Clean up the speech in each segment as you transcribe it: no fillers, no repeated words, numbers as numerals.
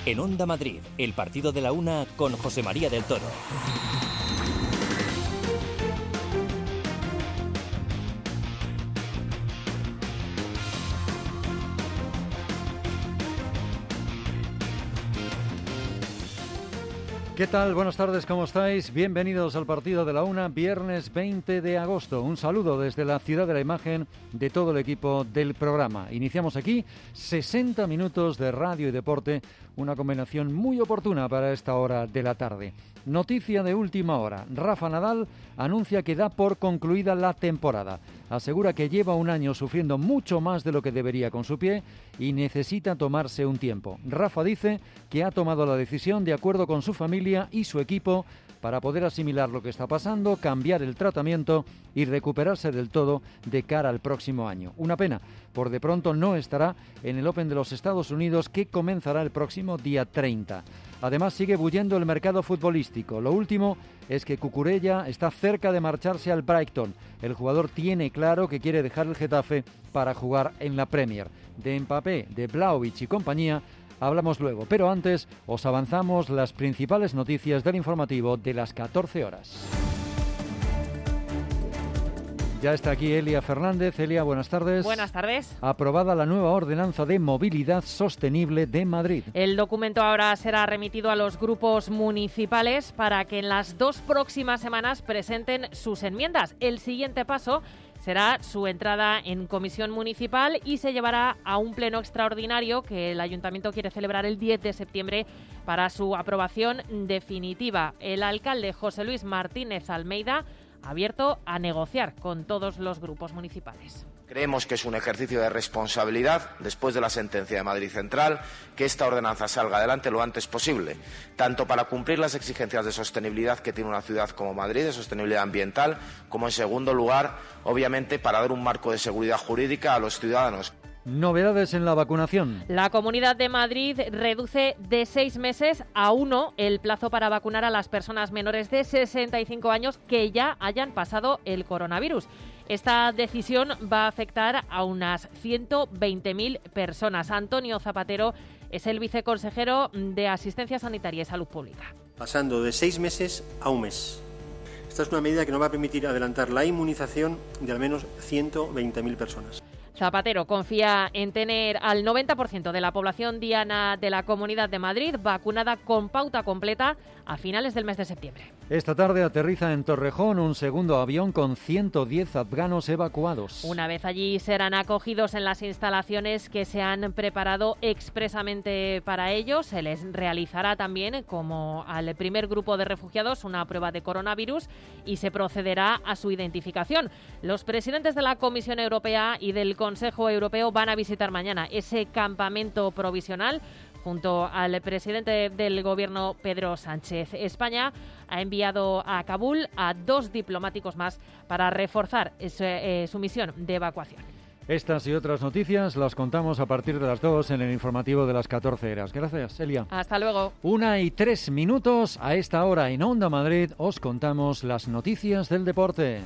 En Onda Madrid, el partido de la una con José María del Toro. ¿Qué tal? Buenas tardes, ¿cómo estáis? Bienvenidos al partido de la una, viernes 20 de agosto. Un saludo desde la Ciudad de la Imagen de todo el equipo del programa. Iniciamos aquí 60 minutos de radio y deporte, una combinación muy oportuna para esta hora de la tarde. Noticia de última hora. Rafa Nadal anuncia que da por concluida la temporada. Asegura que lleva un año sufriendo mucho más de lo que debería con su pie y necesita tomarse un tiempo. Rafa dice que ha tomado la decisión de acuerdo con su familia y su equipo para poder asimilar lo que está pasando, cambiar el tratamiento y recuperarse del todo de cara al próximo año. Una pena, por de pronto no estará en el Open de los Estados Unidos que comenzará el próximo día 30. Además sigue bullendo el mercado futbolístico. Lo último es que Cucurella está cerca de marcharse al Brighton. El jugador tiene claro que quiere dejar el Getafe para jugar en la Premier. De Mbappé, de Vlahovic y compañía hablamos luego, pero antes os avanzamos las principales noticias del informativo de las 14 horas. Ya está aquí Elia Fernández. Elia, buenas tardes. Buenas tardes. Aprobada la nueva ordenanza de movilidad sostenible de Madrid. El documento ahora será remitido a los grupos municipales para que en las 2 próximas semanas presenten sus enmiendas. El siguiente paso será su entrada en comisión municipal y se llevará a un pleno extraordinario que el Ayuntamiento quiere celebrar el 10 de septiembre para su aprobación definitiva. El alcalde José Luis Martínez Almeida ha abierto a negociar con todos los grupos municipales. Creemos que es un ejercicio de responsabilidad, después de la sentencia de Madrid Central, que esta ordenanza salga adelante lo antes posible, tanto para cumplir las exigencias de sostenibilidad que tiene una ciudad como Madrid, de sostenibilidad ambiental, como en segundo lugar, obviamente, para dar un marco de seguridad jurídica a los ciudadanos. Novedades en la vacunación. La Comunidad de Madrid reduce de 6 meses a 1 el plazo para vacunar a las personas menores de 65 años que ya hayan pasado el coronavirus. Esta decisión va a afectar a unas 120.000 personas. Antonio Zapatero es el viceconsejero de Asistencia Sanitaria y Salud Pública. Pasando de 6 meses a 1 mes. Esta es una medida que nos va a permitir adelantar la inmunización de al menos 120.000 personas. Zapatero confía en tener al 90% de la población diana de la Comunidad de Madrid vacunada con pauta completa a finales del mes de septiembre. Esta tarde aterriza en Torrejón un segundo avión con 110 afganos evacuados. Una vez allí serán acogidos en las instalaciones que se han preparado expresamente para ellos. Se les realizará también, como al primer grupo de refugiados, una prueba de coronavirus y se procederá a su identificación. Los presidentes de la Comisión Europea y del Consejo Europeo van a visitar mañana ese campamento provisional junto al presidente del Gobierno, Pedro Sánchez. España ha enviado a Kabul a 2 diplomáticos más para reforzar su misión de evacuación. Estas y otras noticias las contamos a partir de las 2 en el informativo de las 14 horas. Gracias, Elia. Hasta luego. 1:03. A esta hora en Onda Madrid os contamos las noticias del deporte.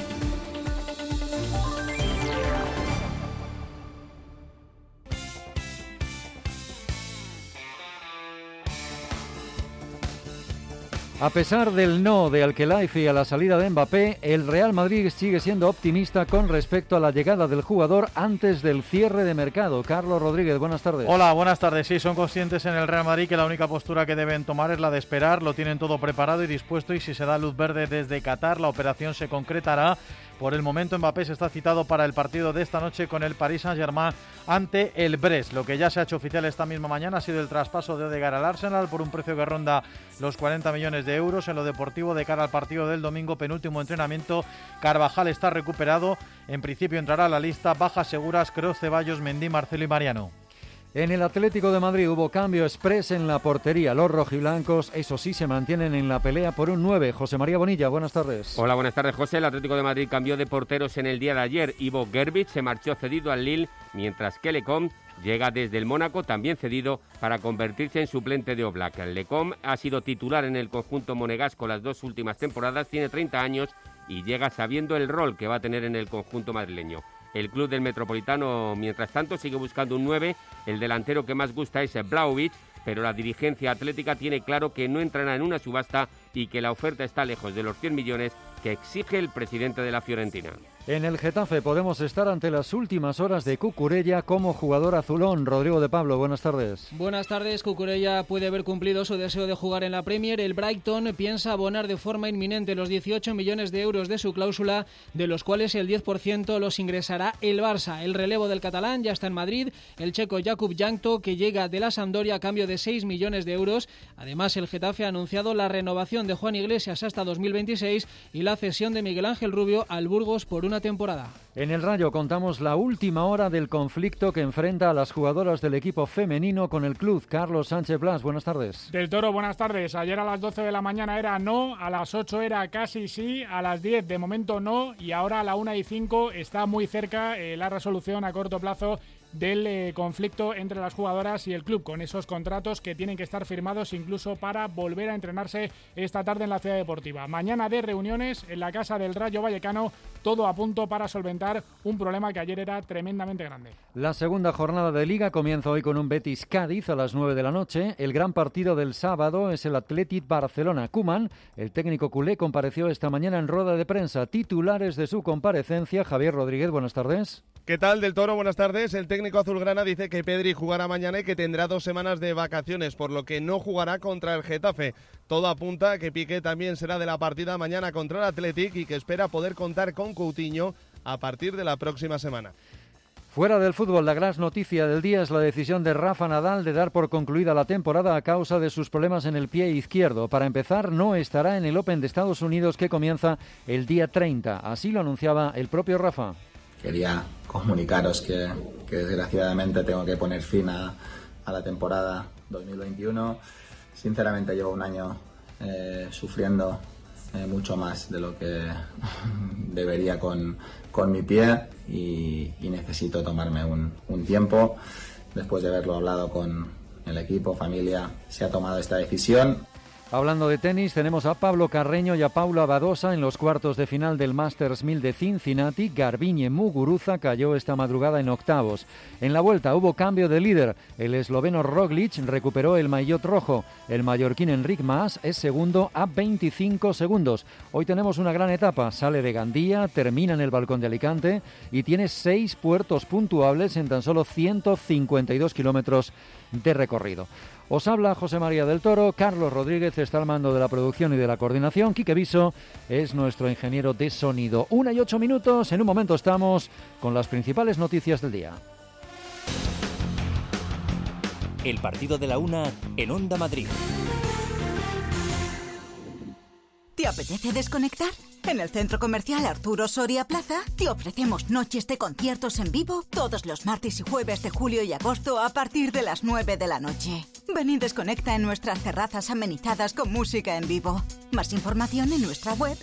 A pesar del no de Al-Khelaifi a la salida de Mbappé, el Real Madrid sigue siendo optimista con respecto a la llegada del jugador antes del cierre de mercado. Carlos Rodríguez, buenas tardes. Hola, buenas tardes. Sí, son conscientes en el Real Madrid que la única postura que deben tomar es la de esperar. Lo tienen todo preparado y dispuesto y si se da luz verde desde Qatar, la operación se concretará. Por el momento Mbappé se está citado para el partido de esta noche con el Paris Saint-Germain ante el Brest. Lo que ya se ha hecho oficial esta misma mañana ha sido el traspaso de Odegaard al Arsenal por un precio que ronda los 40 millones de euros. En lo deportivo, de cara al partido del domingo, penúltimo entrenamiento, Carvajal está recuperado. En principio entrará a la lista bajas seguras Kroos, Ceballos, Mendy, Marcelo y Mariano. En el Atlético de Madrid hubo cambio exprés en la portería. Los rojiblancos, eso sí, se mantienen en la pelea por un 9. José María Bonilla, buenas tardes. Hola, buenas tardes, José. El Atlético de Madrid cambió de porteros en el día de ayer. Ivo Gerbic se marchó cedido al Lille, mientras que Lecom llega desde el Mónaco, también cedido, para convertirse en suplente de Oblak. Lecom ha sido titular en el conjunto monegasco las 2 últimas temporadas, tiene 30 años y llega sabiendo el rol que va a tener en el conjunto madrileño. El club del Metropolitano, mientras tanto, sigue buscando un 9. El delantero que más gusta es Vlahovic, pero la dirigencia atlética tiene claro que no entrará en una subasta y que la oferta está lejos de los 100 millones que exige el presidente de la Fiorentina. En el Getafe podemos estar ante las últimas horas de Cucurella como jugador azulón. Rodrigo de Pablo, buenas tardes. Buenas tardes. Cucurella puede haber cumplido su deseo de jugar en la Premier. El Brighton piensa abonar de forma inminente los 18 millones de euros de su cláusula, de los cuales el 10% los ingresará el Barça. El relevo del catalán ya está en Madrid. El checo Jakub Jankto, que llega de la Sampdoria a cambio de 6 millones de euros. Además, el Getafe ha anunciado la renovación de Juan Iglesias hasta 2026 y la cesión de Miguel Ángel Rubio al Burgos por una temporada. En el Rayo contamos la última hora del conflicto que enfrenta a las jugadoras del equipo femenino con el club. Carlos Sánchez Blas, buenas tardes. Del Toro, buenas tardes. Ayer a las 12 de la mañana era no, a las 8 era casi sí, a las 10 de momento no y ahora a la 1:05 está muy cerca la resolución a corto plazo del conflicto entre las jugadoras y el club, con esos contratos que tienen que estar firmados incluso para volver a entrenarse esta tarde en la Ciudad Deportiva. Mañana de reuniones en la casa del Rayo Vallecano, todo a punto para solventar un problema que ayer era tremendamente grande. La segunda jornada de Liga comienza hoy con un Betis Cádiz a las 9 de la noche. El gran partido del sábado es el Athletic Barcelona. Koeman, el técnico culé, compareció esta mañana en rueda de prensa. Titulares de su comparecencia, Javier Rodríguez, buenas tardes. ¿Qué tal, Del Toro? Buenas tardes. El técnico azulgrana dice que Pedri jugará mañana y que tendrá 2 semanas de vacaciones, por lo que no jugará contra el Getafe. Todo apunta a que Piqué también será de la partida mañana contra el Athletic y que espera poder contar con Coutinho a partir de la próxima semana. Fuera del fútbol, la gran noticia del día es la decisión de Rafa Nadal de dar por concluida la temporada a causa de sus problemas en el pie izquierdo. Para empezar, no estará en el Open de Estados Unidos que comienza el día 30. Así lo anunciaba el propio Rafa. Quería comunicaros que desgraciadamente tengo que poner fin a la temporada 2021. Sinceramente llevo un año sufriendo mucho más de lo que debería con mi pie y necesito tomarme un tiempo. Después de haberlo hablado con el equipo, familia, se ha tomado esta decisión. Hablando de tenis, tenemos a Pablo Carreño y a Paula Badosa en los cuartos de final del Masters 1000 de Cincinnati. Garbiñe Muguruza cayó esta madrugada en octavos. En la vuelta hubo cambio de líder. El esloveno Roglic recuperó el maillot rojo. El mallorquín Enric Mas es segundo a 25 segundos. Hoy tenemos una gran etapa. Sale de Gandía, termina en el Balcón de Alicante y tiene 6 puertos puntuables en tan solo 152 kilómetros de recorrido. Os habla José María del Toro, Carlos Rodríguez está al mando de la producción y de la coordinación, Quique Viso es nuestro ingeniero de sonido. 1:08, en un momento estamos con las principales noticias del día. El partido de la 1 en Onda Madrid. ¿Te apetece desconectar? En el Centro Comercial Arturo Soria Plaza te ofrecemos noches de conciertos en vivo todos los martes y jueves de julio y agosto a partir de las 9 de la noche. Ven y desconecta en nuestras terrazas amenizadas con música en vivo. Más información en nuestra web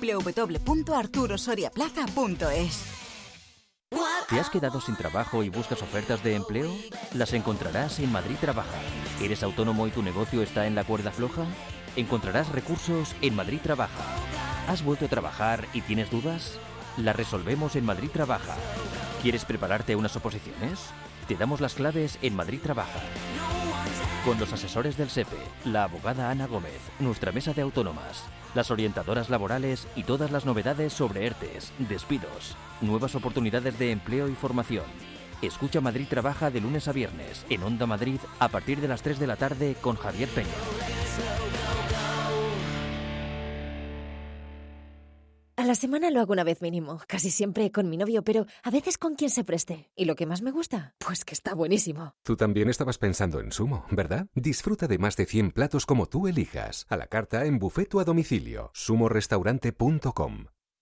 www.arturosoriaplaza.es. ¿Te has quedado sin trabajo y buscas ofertas de empleo? Las encontrarás en Madrid Trabaja. ¿Eres autónomo y tu negocio está en la cuerda floja? Encontrarás recursos en Madrid Trabaja. ¿Has vuelto a trabajar y tienes dudas? Las resolvemos en Madrid Trabaja. ¿Quieres prepararte a unas oposiciones? Te damos las claves en Madrid Trabaja. Con los asesores del SEPE, la abogada Ana Gómez, nuestra mesa de autónomas, las orientadoras laborales y todas las novedades sobre ERTES, despidos, nuevas oportunidades de empleo y formación. Escucha Madrid Trabaja de lunes a viernes en Onda Madrid a partir de las 3 de la tarde con Javier Peña. A la semana lo hago una vez mínimo, casi siempre con mi novio, pero a veces con quien se preste. ¿Y lo que más me gusta? Pues que está buenísimo. Tú también estabas pensando en Sumo, ¿verdad? Disfruta de más de 100 platos como tú elijas, a la carta, en buffet o a domicilio. sumorestaurante.com.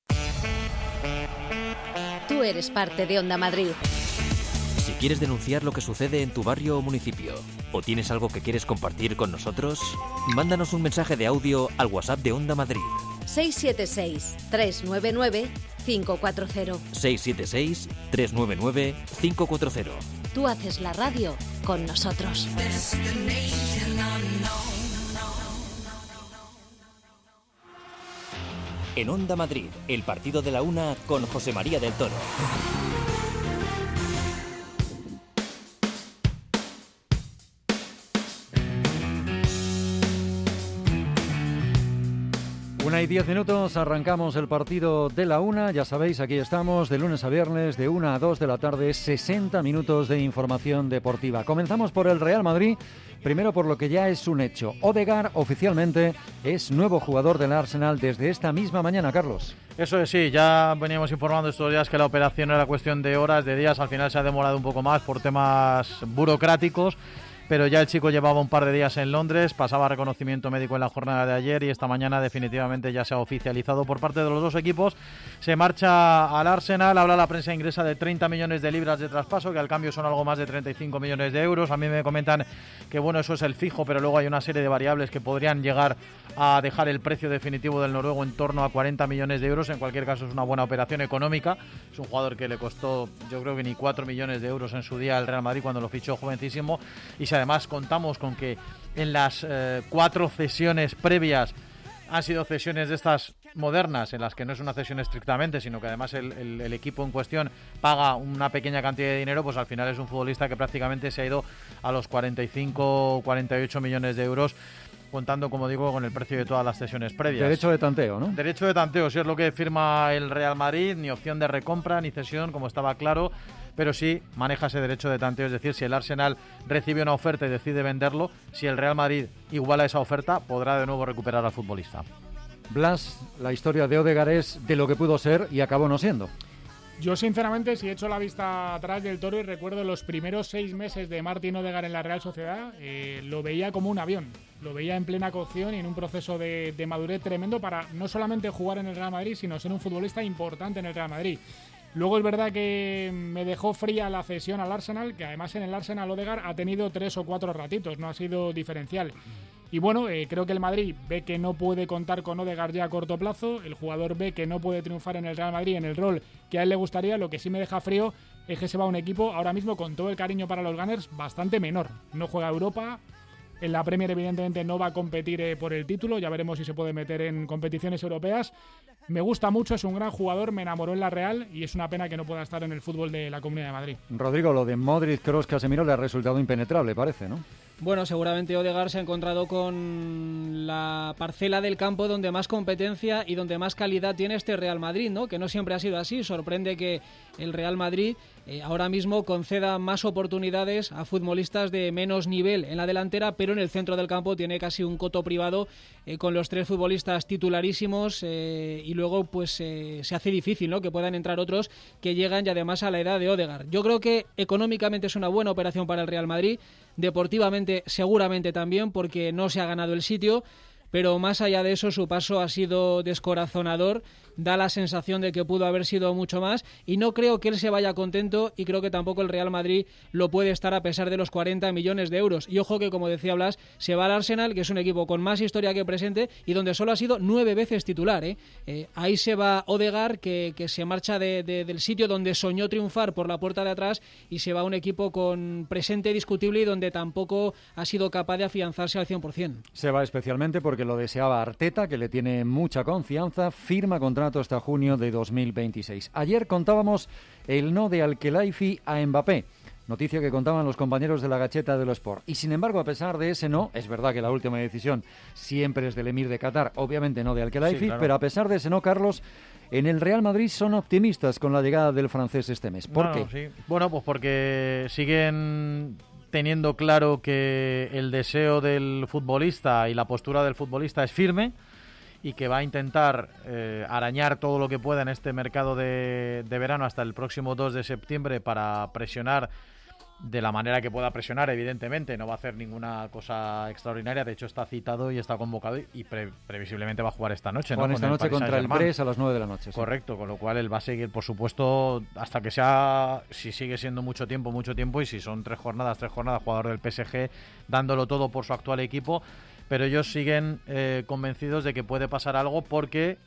Tú eres parte de Onda Madrid. Si quieres denunciar lo que sucede en tu barrio o municipio, o tienes algo que quieres compartir con nosotros, mándanos un mensaje de audio al WhatsApp de Onda Madrid. 676-399-540. 676-399-540. Tú haces la radio con nosotros. En Onda Madrid, el partido de la 1 con José María del Toro. 1:10, arrancamos el partido de la 1. Ya sabéis, aquí estamos de lunes a viernes de 1 a 2 de la tarde, 60 minutos de información deportiva. Comenzamos por el Real Madrid, primero por lo que ya es un hecho. Ødegaard oficialmente es nuevo jugador del Arsenal desde esta misma mañana, Carlos. Eso es, sí, ya veníamos informando estos días que la operación era cuestión de horas, de días, al final se ha demorado un poco más por temas burocráticos. Pero ya el chico llevaba un par de días en Londres, pasaba reconocimiento médico en la jornada de ayer y esta mañana definitivamente ya se ha oficializado por parte de los dos equipos. Se marcha al Arsenal, habla la prensa inglesa de 30 millones de libras de traspaso, que al cambio son algo más de 35 millones de euros. A mí me comentan que bueno, eso es el fijo, pero luego hay una serie de variables que podrían llegar a dejar el precio definitivo del noruego en torno a 40 millones de euros. En cualquier caso es una buena operación económica. Es un jugador que le costó, yo creo que ni 4 millones de euros en su día al Real Madrid cuando lo fichó jovencísimo. Y si además contamos con que en las 4 cesiones previas han sido cesiones de estas modernas, en las que no es una cesión estrictamente, sino que además el equipo en cuestión paga una pequeña cantidad de dinero, pues al final es un futbolista que prácticamente se ha ido a los 45 o 48 millones de euros, contando, como digo, con el precio de todas las cesiones previas. Derecho de tanteo, ¿no? Derecho de tanteo, sí es lo que firma el Real Madrid, ni opción de recompra, ni cesión, como estaba claro, pero sí maneja ese derecho de tanteo, es decir, si el Arsenal recibe una oferta y decide venderlo, si el Real Madrid iguala esa oferta, podrá de nuevo recuperar al futbolista. Blas, la historia de Ødegaard es de lo que pudo ser y acabó no siendo. Yo, sinceramente, si echo la vista atrás del Toro y recuerdo los primeros 6 meses de Martín Ødegaard en la Real Sociedad, lo veía como un avión. Lo veía en plena cocción y en un proceso de madurez tremendo para no solamente jugar en el Real Madrid, sino ser un futbolista importante en el Real Madrid. Luego es verdad que me dejó fría la cesión al Arsenal, que además en el Arsenal Ødegaard ha tenido 3 o 4 ratitos, no ha sido diferencial. Y bueno, creo que el Madrid ve que no puede contar con Ødegaard ya a corto plazo, el jugador ve que no puede triunfar en el Real Madrid en el rol que a él le gustaría. Lo que sí me deja frío es que se va a un equipo, ahora mismo con todo el cariño para los Gunners, bastante menor. No juega Europa, en la Premier evidentemente no va a competir por el título, ya veremos si se puede meter en competiciones europeas. Me gusta mucho, es un gran jugador, me enamoró en la Real y es una pena que no pueda estar en el fútbol de la Comunidad de Madrid. Rodrigo, lo de Modric, Kroos, Casemiro le ha resultado impenetrable, parece, ¿no? Bueno, seguramente Ødegaard se ha encontrado con la parcela del campo donde más competencia y donde más calidad tiene este Real Madrid, ¿no? Que no siempre ha sido así. Sorprende que el Real Madrid ahora mismo conceda más oportunidades a futbolistas de menos nivel en la delantera, pero en el centro del campo tiene casi un coto privado con los 3 futbolistas titularísimos y luego pues se hace difícil, ¿no? Que puedan entrar otros que llegan y además a la edad de Ødegaard. Yo creo que económicamente es una buena operación para el Real Madrid, deportivamente seguramente también, porque no se ha ganado el sitio, pero más allá de eso su paso ha sido descorazonador, da la sensación de que pudo haber sido mucho más y no creo que él se vaya contento y creo que tampoco el Real Madrid lo puede estar a pesar de los 40 millones de euros. Y ojo que, como decía Blas, se va al Arsenal, que es un equipo con más historia que presente y donde solo ha sido 9 veces titular. Ahí se va Ødegaard, que se marcha del sitio donde soñó triunfar por la puerta de atrás y se va a un equipo con presente discutible y donde tampoco ha sido capaz de afianzarse al 100%. Se va especialmente porque lo deseaba Arteta, que le tiene mucha confianza, firma contrato hasta junio de 2026. Ayer contábamos el no de Al-Khelaifi a Mbappé, noticia que contaban los compañeros de la Gacheta de los Sport. Y sin embargo, a pesar de ese no, es verdad que la última decisión siempre es del emir de Qatar, obviamente no de Al-Khelaifi, sí, claro. Pero a pesar de ese no, Carlos, en el Real Madrid son optimistas con la llegada del francés este mes. ¿Por qué? Sí. Bueno, pues porque siguen teniendo claro que el deseo del futbolista y la postura del futbolista es firme y que va a intentar arañar todo lo que pueda en este mercado de verano hasta el próximo 2 de septiembre para presionar de la manera que pueda presionar, evidentemente. No va a hacer ninguna cosa extraordinaria, de hecho está citado y está convocado y previsiblemente va a jugar esta noche. Juega esta noche contra el Brest a las 9 de la noche. Sí. Correcto, con lo cual él va a seguir, por supuesto, hasta que sea, si sigue siendo mucho tiempo, y si son 3 jornadas, jugador del PSG, dándolo todo por su actual equipo. Pero ellos siguen convencidos de que puede pasar algo porque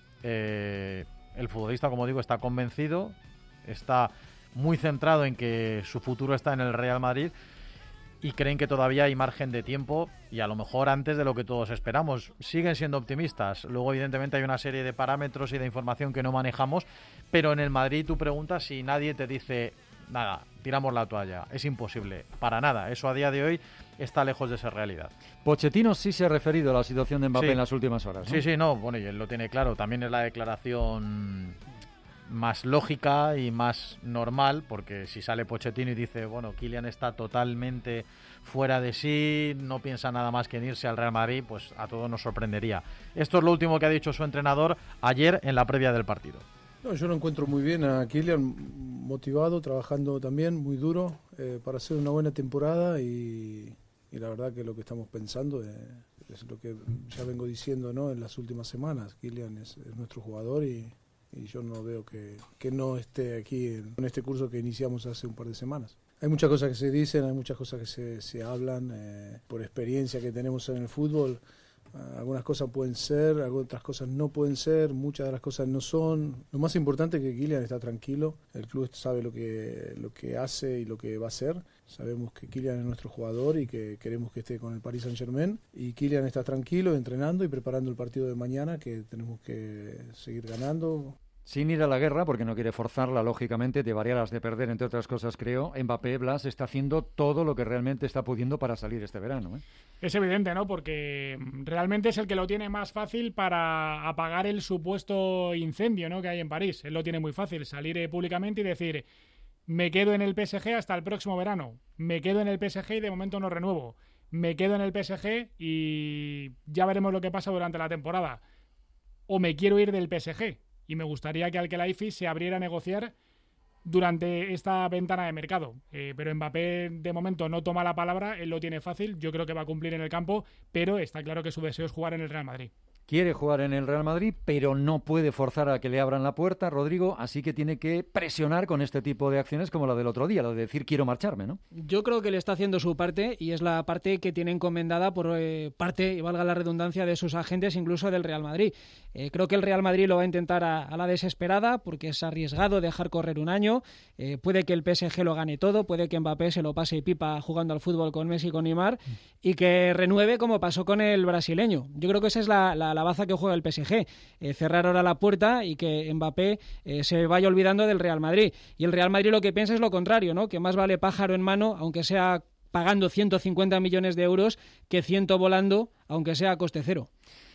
el futbolista, como digo, está convencido, está muy centrado en que su futuro está en el Real Madrid y creen que todavía hay margen de tiempo y a lo mejor antes de lo que todos esperamos. Siguen siendo optimistas. Luego, evidentemente, hay una serie de parámetros y de información que no manejamos, pero en el Madrid tú preguntas si nadie te dice nada, tiramos la toalla. Es imposible, para nada. Eso a día de hoy está lejos de ser realidad. Pochettino sí se ha referido a la situación de Mbappé en las últimas horas, ¿no? Sí, no, bueno, y él lo tiene claro. También es la declaración más lógica y más normal, porque si sale Pochettino y dice, bueno, Kylian está totalmente fuera de sí, no piensa nada más que en irse al Real Madrid, pues a todos nos sorprendería. Esto es lo último que ha dicho su entrenador ayer en la previa del partido. No, yo lo encuentro muy bien a Kylian, motivado, trabajando también muy duro para hacer una buena temporada y la verdad que lo que estamos pensando es lo que ya vengo diciendo, ¿no?, en las últimas semanas. Kylian es nuestro jugador y yo no veo que no esté aquí en este curso que iniciamos hace un par de semanas. Hay muchas cosas que se dicen, hay muchas cosas que se hablan por experiencia que tenemos en el fútbol. Algunas cosas pueden ser, otras cosas no pueden ser, muchas de las cosas no son. Lo más importante es que Kylian está tranquilo, el club sabe lo que hace y lo que va a hacer. Sabemos que Kylian es nuestro jugador y que queremos que esté con el Paris Saint-Germain. Y Kylian está tranquilo, entrenando y preparando el partido de mañana, que tenemos que seguir ganando. Sin ir a la guerra, porque no quiere forzarla, lógicamente, llevaría las de perder, entre otras cosas, creo. Mbappé, Blas, está haciendo todo lo que realmente está pudiendo para salir este verano, ¿eh? Es evidente, ¿no? Porque realmente es el que lo tiene más fácil para apagar el supuesto incendio, ¿no?, que hay en París. Él lo tiene muy fácil, salir públicamente y decir, me quedo en el PSG hasta el próximo verano, me quedo en el PSG y de momento no renuevo, me quedo en el PSG y ya veremos lo que pasa durante la temporada, o me quiero ir del PSG. Y me gustaría que Al-Khelaifi se abriera a negociar durante esta ventana de mercado. Pero Mbappé de momento no toma la palabra, él lo tiene fácil, yo creo que va a cumplir en el campo, pero está claro que su deseo es jugar en el Real Madrid. Quiere jugar en el Real Madrid, pero no puede forzar a que le abran la puerta, Rodrigo, así que tiene que presionar con este tipo de acciones como la del otro día, lo de decir quiero marcharme, ¿no? Yo creo que le está haciendo su parte y es la parte que tiene encomendada por parte, y valga la redundancia, de sus agentes, incluso del Real Madrid. Creo que el Real Madrid lo va a intentar a la desesperada porque es arriesgado dejar correr un año. Puede que el PSG lo gane todo, puede que Mbappé se lo pase pipa jugando al fútbol con Messi y con Neymar y que renueve como pasó con el brasileño. Yo creo que esa es la baza que juega el PSG, cerrar ahora la puerta y que Mbappé se vaya olvidando del Real Madrid. Y el Real Madrid lo que piensa es lo contrario, ¿no?, que más vale pájaro en mano, aunque sea pagando 150 millones de euros, que 100 volando, aunque sea a coste cero.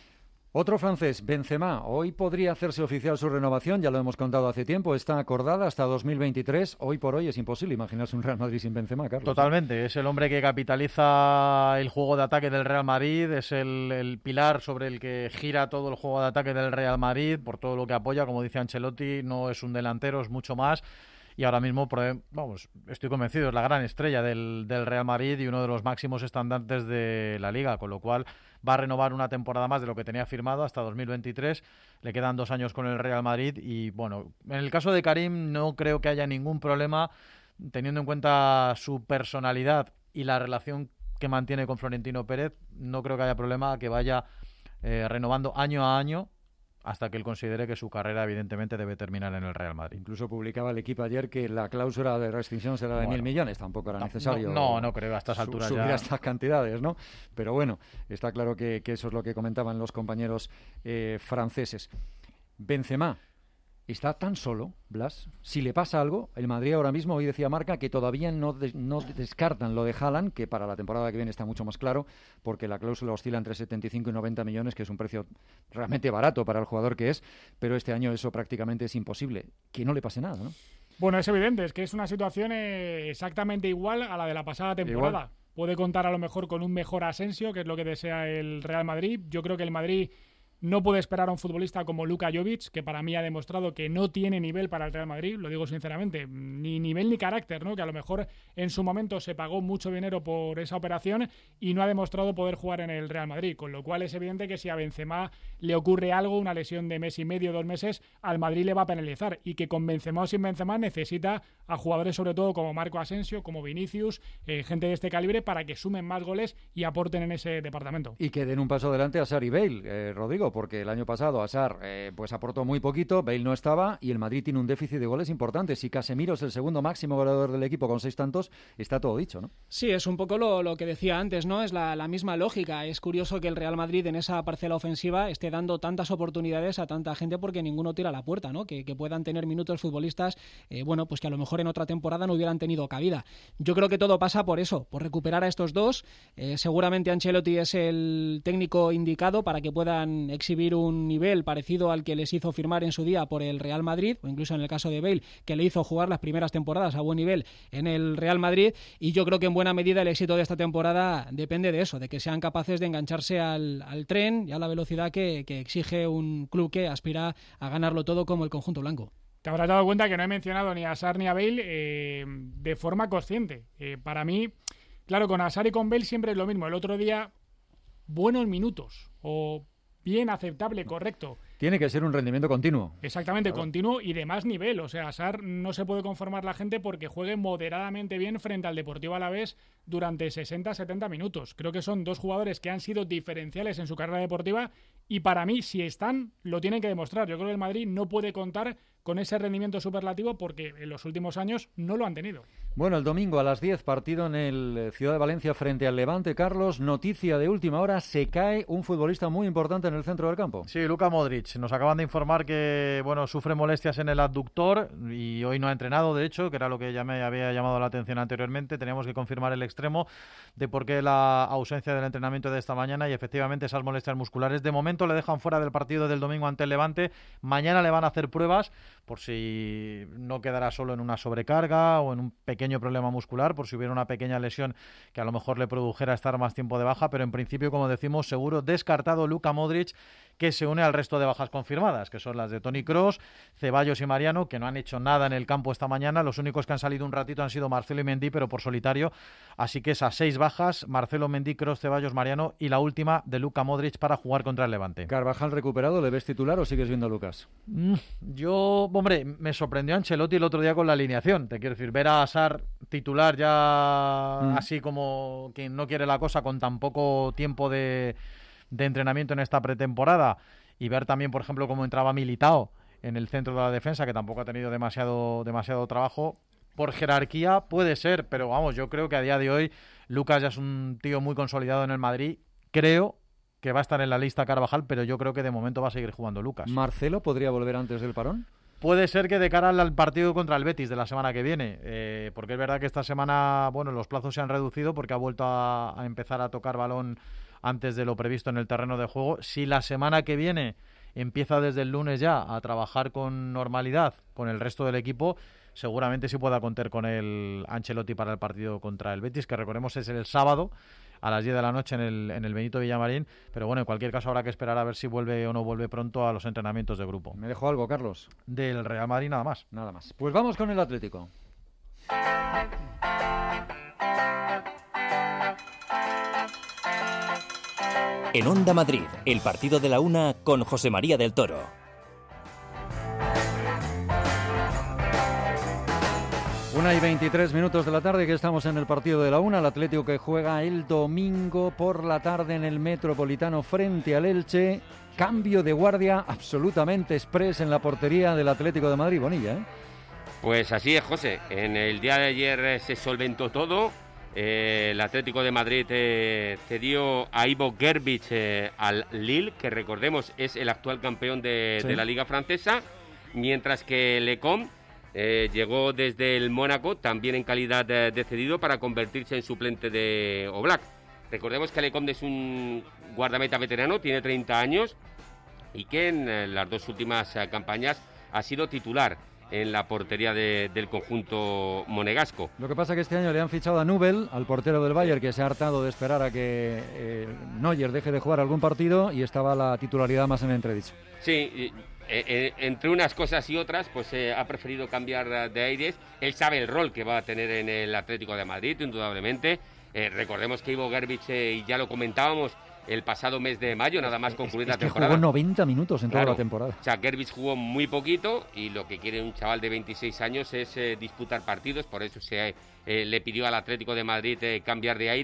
Otro francés, Benzema, hoy podría hacerse oficial su renovación, ya lo hemos contado hace tiempo, está acordada hasta 2023, hoy por hoy es imposible imaginarse un Real Madrid sin Benzema, Carlos. Totalmente, es el hombre que capitaliza el juego de ataque del Real Madrid, es el pilar sobre el que gira todo el juego de ataque del Real Madrid, por todo lo que apoya, como dice Ancelotti, no es un delantero, es mucho más. Y ahora mismo, vamos, estoy convencido, es la gran estrella del Real Madrid y uno de los máximos estandartes de la Liga, con lo cual va a renovar una temporada más de lo que tenía firmado hasta 2023. Le quedan 2 años con el Real Madrid y, bueno, en el caso de Karim no creo que haya ningún problema, teniendo en cuenta su personalidad y la relación que mantiene con Florentino Pérez, no creo que haya problema que vaya renovando año a año hasta que él considere que su carrera evidentemente debe terminar en el Real Madrid. Incluso publicaba el equipo ayer que la cláusula de rescisión será de 1.000 millones, tampoco era necesario. No creo a estas alturas subir ya a estas cantidades, ¿no? Pero bueno, está claro que eso es lo que comentaban los compañeros franceses. Benzema está tan solo, Blas, si le pasa algo, el Madrid ahora mismo, hoy decía Marca, que todavía no descartan lo de Haaland, que para la temporada que viene está mucho más claro, porque la cláusula oscila entre 75 y 90 millones, que es un precio realmente barato para el jugador que es, pero este año eso prácticamente es imposible, que no le pase nada, ¿no? Bueno, es evidente, es que es una situación exactamente igual a la de la pasada temporada. Puede contar a lo mejor con un mejor Asensio, que es lo que desea el Real Madrid. Yo creo que el Madrid no puede esperar a un futbolista como Luka Jovic, que para mí ha demostrado que no tiene nivel para el Real Madrid, lo digo sinceramente, ni nivel ni carácter, ¿no? Que a lo mejor en su momento se pagó mucho dinero por esa operación y no ha demostrado poder jugar en el Real Madrid, con lo cual es evidente que si a Benzema le ocurre algo, una lesión de mes y medio, 2 meses, al Madrid le va a penalizar y que con Benzema o sin Benzema necesita a jugadores sobre todo como Marco Asensio, como Vinicius, gente de este calibre para que sumen más goles y aporten en ese departamento. Y que den un paso adelante a Sarri Bale, Rodrigo, porque el año pasado Hazard pues aportó muy poquito, Bale no estaba y el Madrid tiene un déficit de goles importante. Si Casemiro es el segundo máximo goleador del equipo con 6 tantos, está todo dicho, ¿no? Sí, es un poco lo que decía antes, ¿no? Es la misma lógica. Es curioso que el Real Madrid en esa parcela ofensiva esté dando tantas oportunidades a tanta gente porque ninguno tira a la puerta, ¿no? Que puedan tener minutos futbolistas, bueno, pues que a lo mejor en otra temporada no hubieran tenido cabida. Yo creo que todo pasa por eso, por recuperar a estos dos. Seguramente Ancelotti es el técnico indicado para que puedan exhibir un nivel parecido al que les hizo firmar en su día por el Real Madrid, o incluso en el caso de Bale, que le hizo jugar las primeras temporadas a buen nivel en el Real Madrid, y yo creo que en buena medida el éxito de esta temporada depende de eso, de que sean capaces de engancharse al tren y a la velocidad que exige un club que aspira a ganarlo todo como el conjunto blanco. Te habrás dado cuenta que no he mencionado ni a Hazard ni a Bale de forma consciente. Para mí, claro, con Hazard y con Bale siempre es lo mismo. El otro día, buenos minutos o bien, aceptable, correcto. Tiene que ser un rendimiento continuo. Exactamente, claro. Continuo y de más nivel. O sea, Hazard no se puede conformar la gente porque juegue moderadamente bien frente al Deportivo Alavés durante 60-70 minutos. Creo que son dos jugadores que han sido diferenciales en su carrera deportiva y para mí, si están, lo tienen que demostrar. Yo creo que el Madrid no puede contar con ese rendimiento superlativo porque en los últimos años no lo han tenido. Bueno, el domingo a las 10, partido en el Ciudad de Valencia frente al Levante. Carlos, noticia de última hora, se cae un futbolista muy importante en el centro del campo. Sí, Luka Modric. Nos acaban de informar que, bueno, sufre molestias en el abductor y hoy no ha entrenado, de hecho, que era lo que ya me había llamado la atención anteriormente. Teníamos que confirmar el extremo de por qué la ausencia del entrenamiento de esta mañana y efectivamente esas molestias musculares. De momento le dejan fuera del partido del domingo ante el Levante. Mañana le van a hacer pruebas por si no quedará solo en una sobrecarga o en un pequeño problema muscular, por si hubiera una pequeña lesión que a lo mejor le produjera estar más tiempo de baja, pero en principio, como decimos, seguro descartado Luka Modric, que se une al resto de bajas confirmadas, que son las de Toni Kroos, Ceballos y Mariano, que no han hecho nada en el campo esta mañana. Los únicos que han salido un ratito han sido Marcelo y Mendy, pero por solitario. Así que esas 6 bajas, Marcelo, Mendy, Kroos, Ceballos, Mariano y la última de Luka Modric para jugar contra el Levante. ¿Carvajal recuperado? ¿Le ves titular o sigues viendo a Lucas? Yo, hombre, me sorprendió Ancelotti el otro día con la alineación. Te quiero decir, ver a Hazard titular ya así como quien no quiere la cosa, con tan poco tiempo de entrenamiento en esta pretemporada, y ver también, por ejemplo, cómo entraba Militao en el centro de la defensa, que tampoco ha tenido demasiado trabajo. Por jerarquía puede ser, pero vamos, yo creo que a día de hoy Lucas ya es un tío muy consolidado en el Madrid. Creo que va a estar en la lista Carvajal, pero yo creo que de momento va a seguir jugando Lucas. ¿Marcelo podría volver antes del parón? Puede ser que de cara al partido contra el Betis de la semana que viene, porque es verdad que esta semana, bueno, los plazos se han reducido porque ha vuelto a empezar a tocar balón antes de lo previsto en el terreno de juego. Si la semana que viene empieza desde el lunes ya a trabajar con normalidad con el resto del equipo, seguramente sí pueda contar con el Ancelotti para el partido contra el Betis, que recordemos es el sábado a las 10 de la noche en el Benito Villamarín. Pero bueno, en cualquier caso habrá que esperar a ver si vuelve o no vuelve pronto a los entrenamientos de grupo. ¿Me dejó algo, Carlos? Del Real Madrid nada más. Nada más. Pues vamos con el Atlético. En Onda Madrid, el partido de la una con José María del Toro. Una y 23 minutos de la tarde, que estamos en el partido de la una. El Atlético que juega el domingo por la tarde en el Metropolitano frente al Elche. Cambio de guardia absolutamente express en la portería del Atlético de Madrid. Bonilla, ¿eh? Pues así es, José. En el día de ayer se solventó todo. El Atlético de Madrid cedió a Ivo Gerbic al Lille, que recordemos es el actual campeón de la Liga Francesa, mientras que Lecom llegó desde el Mónaco, también en calidad de cedido, para convertirse en suplente de Oblak. Recordemos que Lecom es un guardameta veterano, tiene 30 años y que en las dos últimas campañas ha sido titular en la portería del conjunto monegasco. Lo que pasa es que este año le han fichado a Nubel, al portero del Bayern, que se ha hartado de esperar a que Neuer deje de jugar algún partido, y estaba la titularidad más en entredicho. Sí, entre unas cosas y otras, pues ha preferido cambiar de aires. Él sabe el rol que va a tener en el Atlético de Madrid, indudablemente. Recordemos que Ivo Gerbic, y ya lo comentábamos, el pasado mes de mayo, nada más concluir la temporada. Jugó 90 minutos en toda la temporada. O sea, Gerbic jugó muy poquito, y lo que quiere un chaval de 26 años es disputar partidos. Por eso le pidió al Atlético de Madrid cambiar de aires.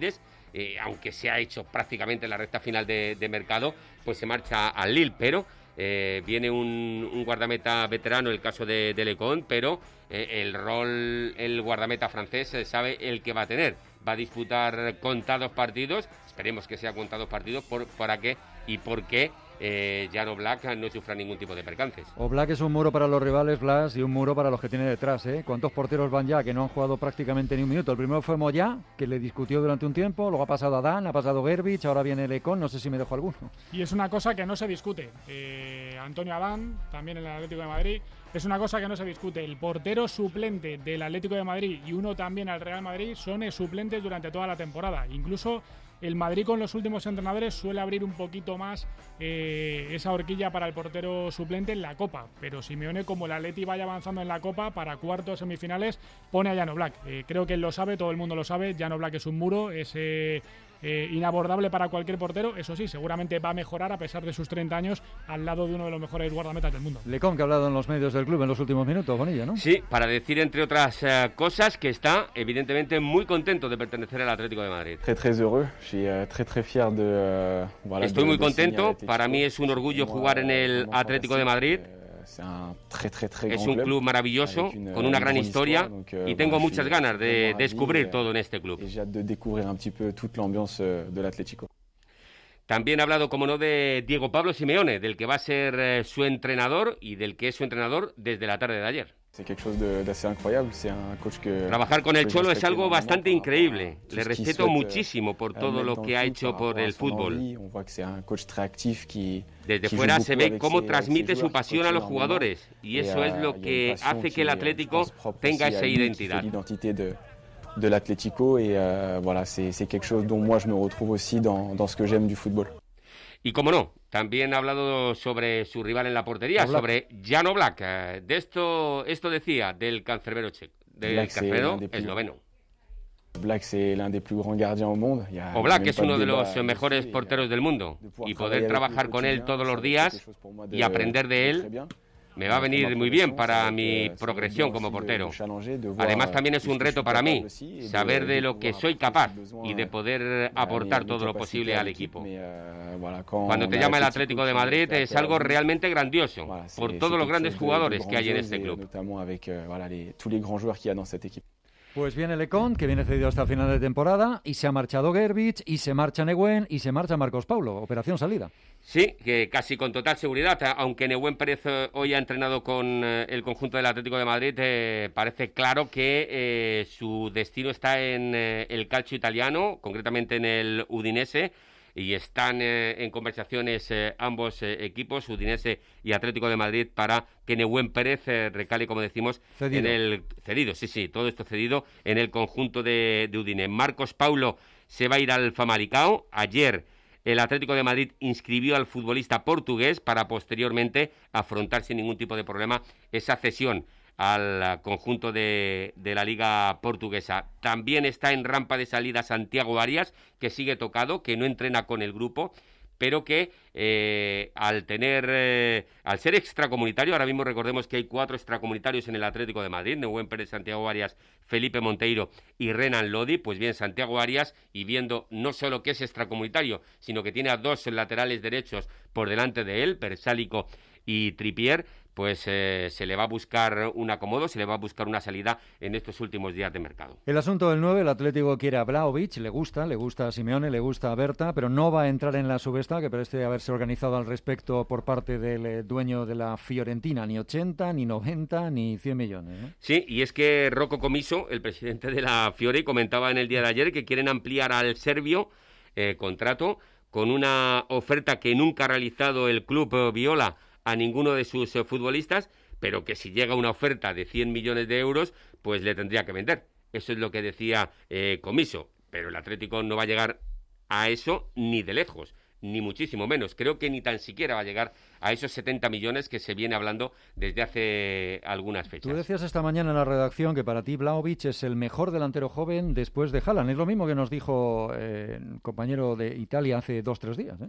aunque se ha hecho prácticamente en la recta final de mercado, pues se marcha al Lille, pero viene un guardameta veterano, el caso de Lecon, pero el guardameta francés sabe el que va a tener. Va a disputar contados partidos, esperemos que sea contados partidos, ¿para qué y por qué Jan Oblak no sufra ningún tipo de percances? Oblak es un muro para los rivales, Blas, y un muro para los que tiene detrás, ¿eh? ¿Cuántos porteros van ya que no han jugado prácticamente ni un minuto? El primero fue Moyá, que le discutió durante un tiempo, luego ha pasado Adán, ha pasado Gerbich, ahora viene Lecon, no sé si me dejo alguno. Y es una cosa que no se discute. Antonio Adán, también en el Atlético de Madrid, es una cosa que no se discute. El portero suplente del Atlético de Madrid y uno también al Real Madrid son suplentes durante toda la temporada. Incluso el Madrid con los últimos entrenadores suele abrir un poquito más esa horquilla para el portero suplente en la Copa, pero Simeone, como el Atleti vaya avanzando en la Copa, para cuartos, semifinales, pone a Jan Oblak. Creo que él lo sabe, todo el mundo lo sabe. Jan Oblak es un muro, es inabordable para cualquier portero. Eso sí, seguramente va a mejorar a pesar de sus 30 años al lado de uno de los mejores guardametas del mundo. Lecon, que ha hablado en los medios del club en los últimos minutos, Bonilla, ¿no? Sí, para decir entre otras cosas que está evidentemente muy contento de pertenecer al Atlético de Madrid. Estoy muy contento, para mí es un orgullo jugar en el Atlético de Madrid. Es un club maravilloso, con una gran historia, y tengo muchas ganas de descubrir todo en este club. También ha hablado, como no, de Diego Pablo Simeone, del que va a ser su entrenador y del que es su entrenador desde la tarde de ayer. Trabajar con el Cholo es algo bastante increíble. Le respeto muchísimo por todo lo que ha hecho por el fútbol. Desde fuera se ve cómo transmite su pasión a los jugadores, y eso es lo que hace que el Atlético tenga esa identidad. De l'Atlético et voilà, c'est quelque chose dont moi je me retrouve aussi dans ce que j'aime du fútbol. Y como no, también ha hablado sobre su rival en la portería, sobre Jan Oblak. De esto decía del cancerbero checo, del cancerbero esloveno. Oblak c'est l'un des plus grands gardiens au monde. Oblak es uno de los mejores porteros del mundo, y poder trabajar con él todos los días y aprender de él me va a venir muy bien para mi progresión como portero. Además, también es un reto para mí saber de lo que soy capaz y de poder aportar todo lo posible al equipo. Cuando te llama el Atlético de Madrid es algo realmente grandioso por todos los grandes jugadores que hay en este club. Pues viene Lecon, que viene cedido hasta el final de temporada, y se ha marchado Gerbich, y se marcha Nehuen, y se marcha Marcos Paulo. Operación salida. Sí, que casi con total seguridad, aunque Nehuen Pérez hoy ha entrenado con el conjunto del Atlético de Madrid, parece claro que su destino está en el calcio italiano, concretamente en el Udinese, y están en conversaciones ambos equipos, Udinese y Atlético de Madrid, para que Nehuen Pérez recale, como decimos, cedido. En el cedido, sí, todo esto cedido en el conjunto de Udine. Marcos Paulo se va a ir al Famalicão. Ayer el Atlético de Madrid inscribió al futbolista portugués para posteriormente afrontar sin ningún tipo de problema esa cesión al conjunto de la Liga Portuguesa. También está en rampa de salida Santiago Arias, que sigue tocado, que no entrena con el grupo, pero que al ser extracomunitario, ahora mismo recordemos que hay 4 extracomunitarios en el Atlético de Madrid: Nehuen Pérez, Santiago Arias, Felipe Monteiro y Renan Lodi. Pues bien, Santiago Arias, y viendo no solo que es extracomunitario, sino que tiene a 2 laterales derechos por delante de él, Bersálico y Trippier, pues se le va a buscar un acomodo, se le va a buscar una salida en estos últimos días de mercado. El asunto del 9, el Atlético quiere a Vlahovic, le gusta a Simeone, le gusta a Berta, pero no va a entrar en la subasta, que parece haberse organizado al respecto por parte del dueño de la Fiorentina, ni 80, ni 90, ni 100 millones, ¿no? Sí, y es que Rocco Comiso, el presidente de la Fiore, comentaba en el día de ayer que quieren ampliar al serbio contrato con una oferta que nunca ha realizado el club viola a ninguno de sus futbolistas, pero que si llega una oferta de 100 millones de euros, pues le tendría que vender. Eso es lo que decía Comiso, pero el Atlético no va a llegar a eso ni de lejos, ni muchísimo menos. Creo que ni tan siquiera va a llegar a esos 70 millones que se viene hablando desde hace algunas fechas. Tú decías esta mañana en la redacción que para ti Vlahovic es el mejor delantero joven después de Haaland. Es lo mismo que nos dijo el compañero de Italia hace 2-3 días, ¿eh?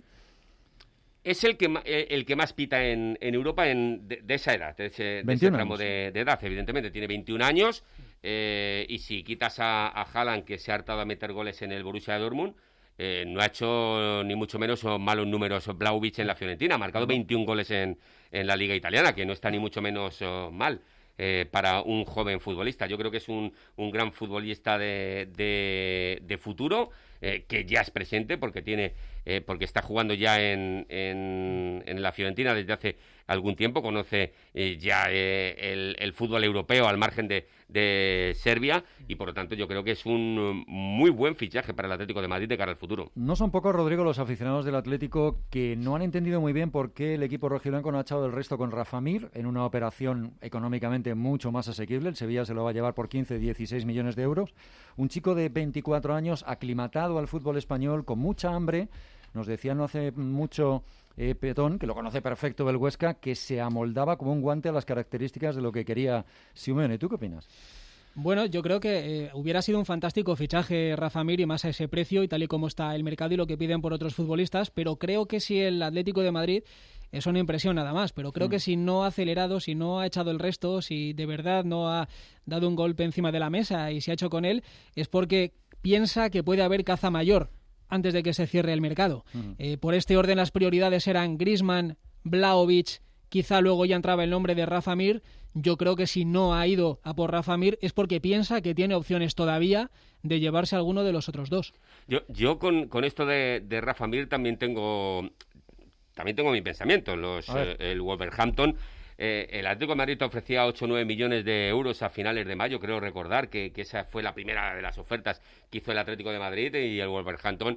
Es el que más pita en Europa de esa edad, de ese tramo de edad, evidentemente. Tiene 21 años y si quitas a Haaland, que se ha hartado a meter goles en el Borussia Dortmund, no ha hecho ni mucho menos malos números Vlahovic en la Fiorentina, ha marcado 21 goles en la Liga Italiana, que no está ni mucho menos mal para un joven futbolista. Yo creo que es un gran futbolista de futuro, que ya es presente porque está jugando ya en la Fiorentina desde hace algún tiempo, conoce ya el fútbol europeo al margen de Serbia, y por lo tanto yo creo que es un muy buen fichaje para el Atlético de Madrid de cara al futuro. No son pocos, Rodrigo, los aficionados del Atlético que no han entendido muy bien por qué el equipo rojiblanco no ha echado el resto con Rafa Mir en una operación económicamente mucho más asequible. El Sevilla se lo va a llevar por 15-16 millones de euros. Un chico de 24 años aclimatado al fútbol español, con mucha hambre. Nos decía no hace mucho Petón, que lo conoce perfecto del Huesca, que se amoldaba como un guante a las características de lo que quería Simeone. ¿Tú qué opinas? Bueno, yo creo que hubiera sido un fantástico fichaje Rafa Mir, y más a ese precio y tal y como está el mercado y lo que piden por otros futbolistas, pero creo que si el Atlético de Madrid, es una impresión nada más, pero creo que si no ha acelerado, si no ha echado el resto, si de verdad no ha dado un golpe encima de la mesa y se ha hecho con él, es porque piensa que puede haber caza mayor antes de que se cierre el mercado. Por este orden las prioridades eran Griezmann, Vlahovic, quizá luego ya entraba el nombre de Rafa Mir. Yo creo que si no ha ido a por Rafa Mir es porque piensa que tiene opciones todavía de llevarse a alguno de los otros dos. Yo con esto de Rafa Mir también tengo mi pensamiento. El Wolverhampton, el Atlético de Madrid te ofrecía 8 o 9 millones de euros a finales de mayo, creo recordar que esa fue la primera de las ofertas que hizo el Atlético de Madrid, y el Wolverhampton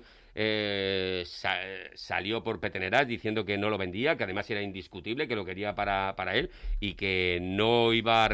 salió por peteneras diciendo que no lo vendía, que además era indiscutible, que lo quería para él, y que no iba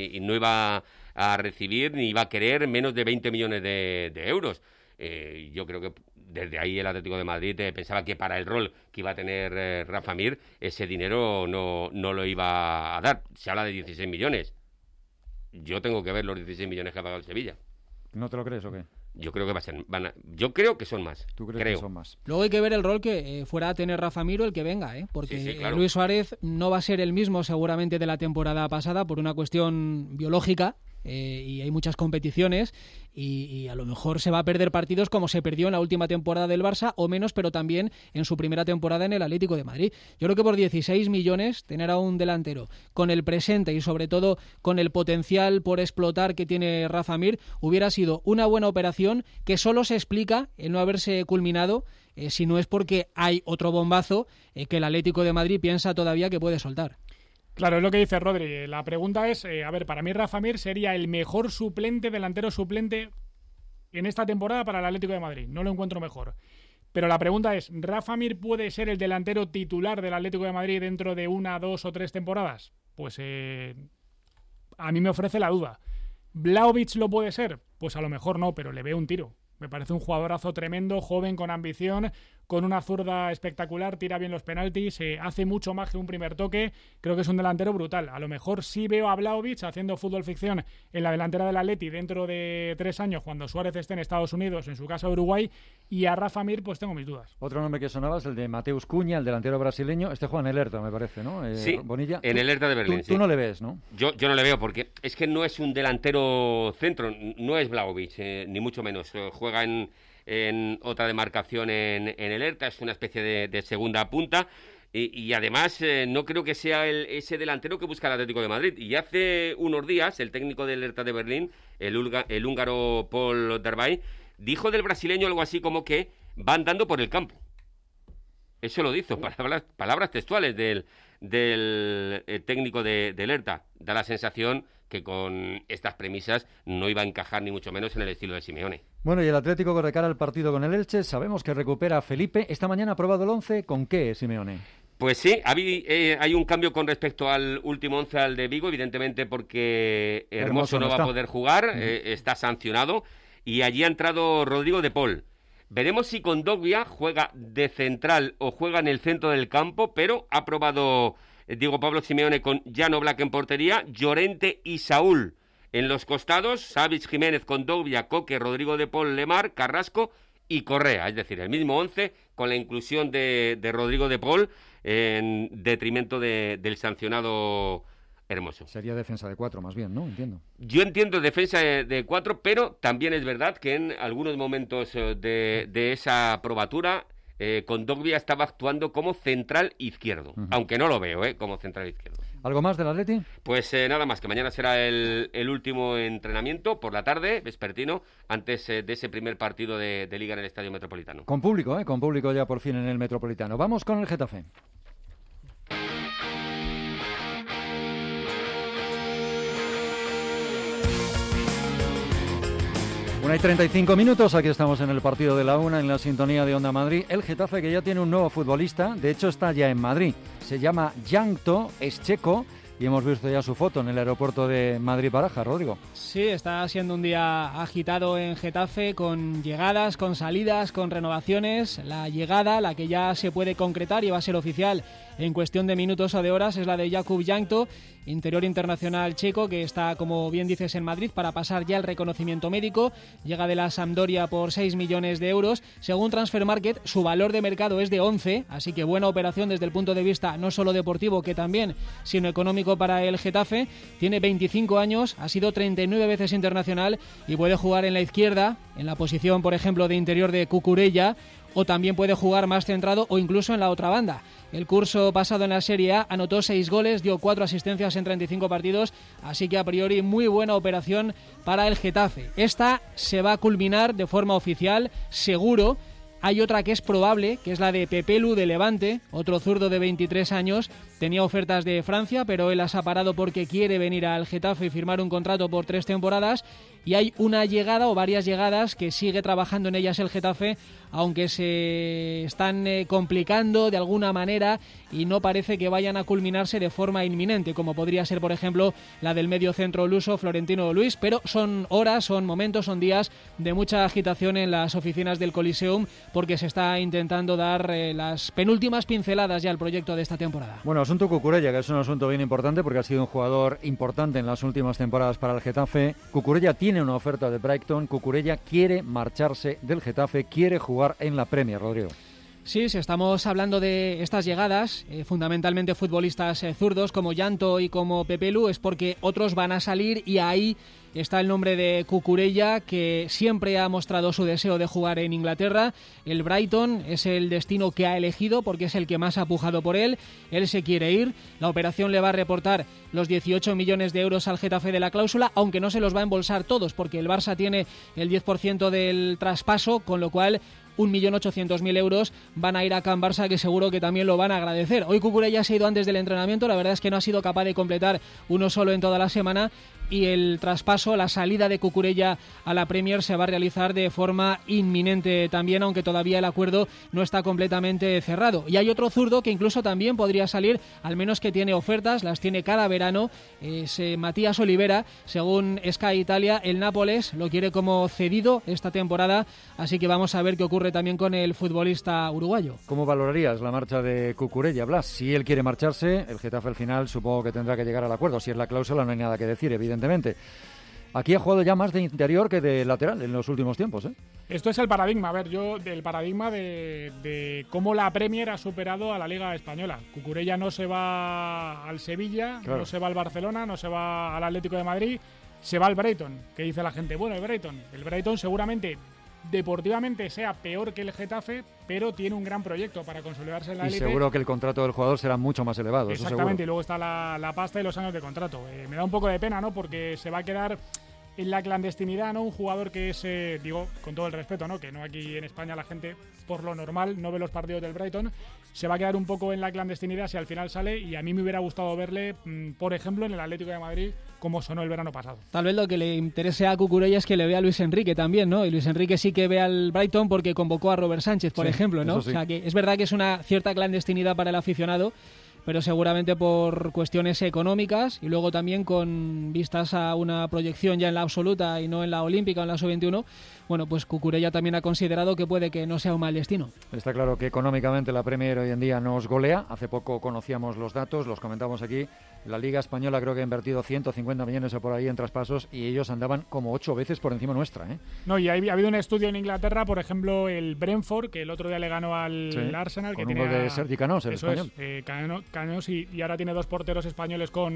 a recibir ni iba a querer menos de 20 millones de euros. Yo creo que desde ahí el Atlético de Madrid pensaba que para el rol que iba a tener Rafa Mir, ese dinero no lo iba a dar. Se habla de 16 millones. Yo tengo que ver los 16 millones que ha pagado el Sevilla. ¿No te lo crees o qué? Yo creo que yo creo que son más. ¿Tú crees que son más? Luego hay que ver el rol que fuera a tener Rafa Mir o el que venga, porque sí, claro. Luis Suárez no va a ser el mismo seguramente de la temporada pasada por una cuestión biológica. Y hay muchas competiciones y a lo mejor se va a perder partidos como se perdió en la última temporada del Barça o menos, pero también en su primera temporada en el Atlético de Madrid. Yo creo que por 16 millones tener a un delantero con el presente y sobre todo con el potencial por explotar que tiene Rafa Mir hubiera sido una buena operación, que solo se explica el no haberse culminado si no es porque hay otro bombazo que el Atlético de Madrid piensa todavía que puede soltar. Claro, es lo que dice Rodri. La pregunta es, para mí Rafa Mir sería el mejor delantero suplente en esta temporada para el Atlético de Madrid. No lo encuentro mejor. Pero la pregunta es, ¿Rafa Mir puede ser el delantero titular del Atlético de Madrid dentro de 1, 2 o 3 temporadas? Pues a mí me ofrece la duda. ¿Vlahovic lo puede ser? Pues a lo mejor no, pero le veo un tiro. Me parece un jugadorazo tremendo, joven, con ambición, con una zurda espectacular, tira bien los penaltis, hace mucho más que un primer toque. Creo que es un delantero brutal. A lo mejor sí veo a Vlahovic haciendo fútbol ficción en la delantera del Atleti dentro de 3 años, cuando Suárez esté en Estados Unidos, en su casa de Uruguay, y a Rafa Mir pues tengo mis dudas. Otro nombre que sonaba es el de Mateus Cunha, el delantero brasileño. Este juega en el Hertha, me parece, ¿no? Sí, Bonilla. En el Hertha de Berlín. Tú no le ves, ¿no? Yo no le veo porque es que no es un delantero centro, no es Vlahovic, ni mucho menos. Juega en otra demarcación en el Hertha, es una especie de segunda punta y además no creo que sea ese delantero que busca el Atlético de Madrid. Y hace unos días el técnico del Hertha de Berlín, el húngaro Paul Dardai, dijo del brasileño algo así como que va andando por el campo. Eso lo dijo, palabras textuales del técnico del Hertha. Da la sensación que con estas premisas no iba a encajar ni mucho menos en el estilo de Simeone. Bueno, y el Atlético con cara al partido con el Elche, sabemos que recupera a Felipe. Esta mañana ha probado el 11, ¿con qué, Simeone? Pues sí, hay un cambio con respecto al último 11, al de Vigo, evidentemente porque Hermoso no va a poder jugar, está sancionado, y allí ha entrado Rodrigo de Paul. Veremos si Kondogbia juega de central o juega en el centro del campo, pero ha probado Diego Pablo Simeone con Jan Oblak en portería, Llorente y Saúl en los costados, Savic, Jiménez, Kondogbia, Coque, Rodrigo de Paul, Lemar, Carrasco y Correa, es decir, el mismo 11 con la inclusión de Rodrigo de Paul en detrimento del sancionado hermoso. Sería defensa de 4 más bien, ¿no? Entiendo. Yo entiendo defensa de 4, pero también es verdad que en algunos momentos de esa probatura Kondogbia estaba actuando como central izquierdo, aunque no lo veo como central izquierdo. ¿Algo más del Atleti? Pues nada más, que mañana será el último entrenamiento por la tarde, vespertino, antes de ese primer partido de Liga en el Estadio Metropolitano. Con público ya por fin en el Metropolitano. Vamos con el Getafe. 1:35, aquí estamos en el partido de la 1, en la sintonía de Onda Madrid. El Getafe, que ya tiene un nuevo futbolista, de hecho está ya en Madrid. Se llama Jankto, es checo, y hemos visto ya su foto en el aeropuerto de Madrid-Barajas, Rodrigo. Sí, está siendo un día agitado en Getafe, con llegadas, con salidas, con renovaciones. La llegada, la que ya se puede concretar y va a ser oficial en cuestión de minutos o de horas, es la de Jakub Jankto, interior internacional checo, que está, como bien dices, en Madrid para pasar ya el reconocimiento médico. Llega de la Sampdoria por 6 millones de euros. Según Transfermarkt, su valor de mercado es de 11, así que buena operación desde el punto de vista no solo deportivo, que también, sino económico para el Getafe. Tiene 25 años, ha sido 39 veces internacional y puede jugar en la izquierda, en la posición, por ejemplo, de interior de Cucurella, o también puede jugar más centrado o incluso en la otra banda. El curso pasado en la Serie A anotó 6 goles, dio 4 asistencias en 35 partidos, así que a priori muy buena operación para el Getafe. Esta se va a culminar de forma oficial, seguro. Hay otra que es probable, que es la de Pepelu de Levante, otro zurdo de 23 años. Tenía ofertas de Francia, pero él las ha parado porque quiere venir al Getafe y firmar un contrato por 3 temporadas. Y hay una llegada o varias llegadas que sigue trabajando en ellas el Getafe, aunque se están complicando de alguna manera y no parece que vayan a culminarse de forma inminente, como podría ser, por ejemplo, la del medio centro luso Florentino Luis, pero son horas, son momentos, son días de mucha agitación en las oficinas del Coliseum, porque se está intentando dar las penúltimas pinceladas ya al proyecto de esta temporada. Bueno, asunto Cucurella, que es un asunto bien importante porque ha sido un jugador importante en las últimas temporadas para el Getafe. Cucurella tiene una oferta de Brighton. Cucurella quiere marcharse del Getafe, quiere jugar en la Premier, Rodrigo. Sí, si estamos hablando de estas llegadas, fundamentalmente futbolistas zurdos como Jankto y como Pepelu, es porque otros van a salir y ahí está el nombre de Cucurella, que siempre ha mostrado su deseo de jugar en Inglaterra. El Brighton es el destino que ha elegido porque es el que más ha pujado por él. Él se quiere ir. La operación le va a reportar los 18 millones de euros al Getafe de la cláusula, aunque no se los va a embolsar todos porque el Barça tiene el 10% del traspaso, con lo cual 1.800.000 euros van a ir a Can Barça, que seguro que también lo van a agradecer. Hoy Cucurella se ha ido antes del entrenamiento, la verdad es que no ha sido capaz de completar uno solo en toda la semana, y el traspaso, la salida de Cucurella a la Premier se va a realizar de forma inminente también, aunque todavía el acuerdo no está completamente cerrado. Y hay otro zurdo que incluso también podría salir, al menos que tiene ofertas, las tiene cada verano, es Matías Olivera. Según Sky Italia, el Nápoles lo quiere como cedido esta temporada, así que vamos a ver qué ocurre también con el futbolista uruguayo. ¿Cómo valorarías la marcha de Cucurella, Blas? Si él quiere marcharse, el Getafe al final supongo que tendrá que llegar al acuerdo. Si es la cláusula no hay nada que decir, evidentemente. Aquí ha jugado ya más de interior que de lateral en los últimos tiempos, ¿eh? Esto es el paradigma, del paradigma de cómo la Premier ha superado a la Liga Española. Cucurella no se va al Sevilla, claro, no se va al Barcelona, no se va al Atlético de Madrid, se va al Brighton. ¿Qué dice la gente? Bueno, el Brighton seguramente deportivamente sea peor que el Getafe, pero tiene un gran proyecto para consolidarse en la élite. Y seguro que el contrato del jugador será mucho más elevado. Exactamente, y luego está la pasta y los años de contrato. Me da un poco de pena, ¿no? Porque se va a quedar en la clandestinidad, ¿no? Un jugador que es, digo, con todo el respeto, ¿no? Que no aquí en España la gente, por lo normal, no ve los partidos del Brighton. Se va a quedar un poco en la clandestinidad si al final sale, y a mí me hubiera gustado verle, por ejemplo, en el Atlético de Madrid, como sonó el verano pasado. Tal vez lo que le interese a Cucurella es que le vea a Luis Enrique también, ¿no? Y Luis Enrique sí que ve al Brighton porque convocó a Robert Sánchez, por ejemplo, ¿no? Sí. O sea, que es verdad que es una cierta clandestinidad para el aficionado, pero seguramente por cuestiones económicas y luego también con vistas a una proyección ya en la absoluta y no en la olímpica o en la sub-21, bueno, pues Cucurella también ha considerado que puede que no sea un mal destino. Está claro que económicamente la Premier hoy en día nos golea. Hace poco conocíamos los datos, los comentamos aquí. La Liga Española creo que ha invertido 150 millones o por ahí en traspasos y ellos andaban como 8 veces por encima nuestra, ¿eh? No, y ha habido un estudio en Inglaterra, por ejemplo, el Brentford, que el otro día le ganó al Arsenal. Con que un gol de Sergi Canós, el español. Canós, y ahora tiene 2 porteros españoles con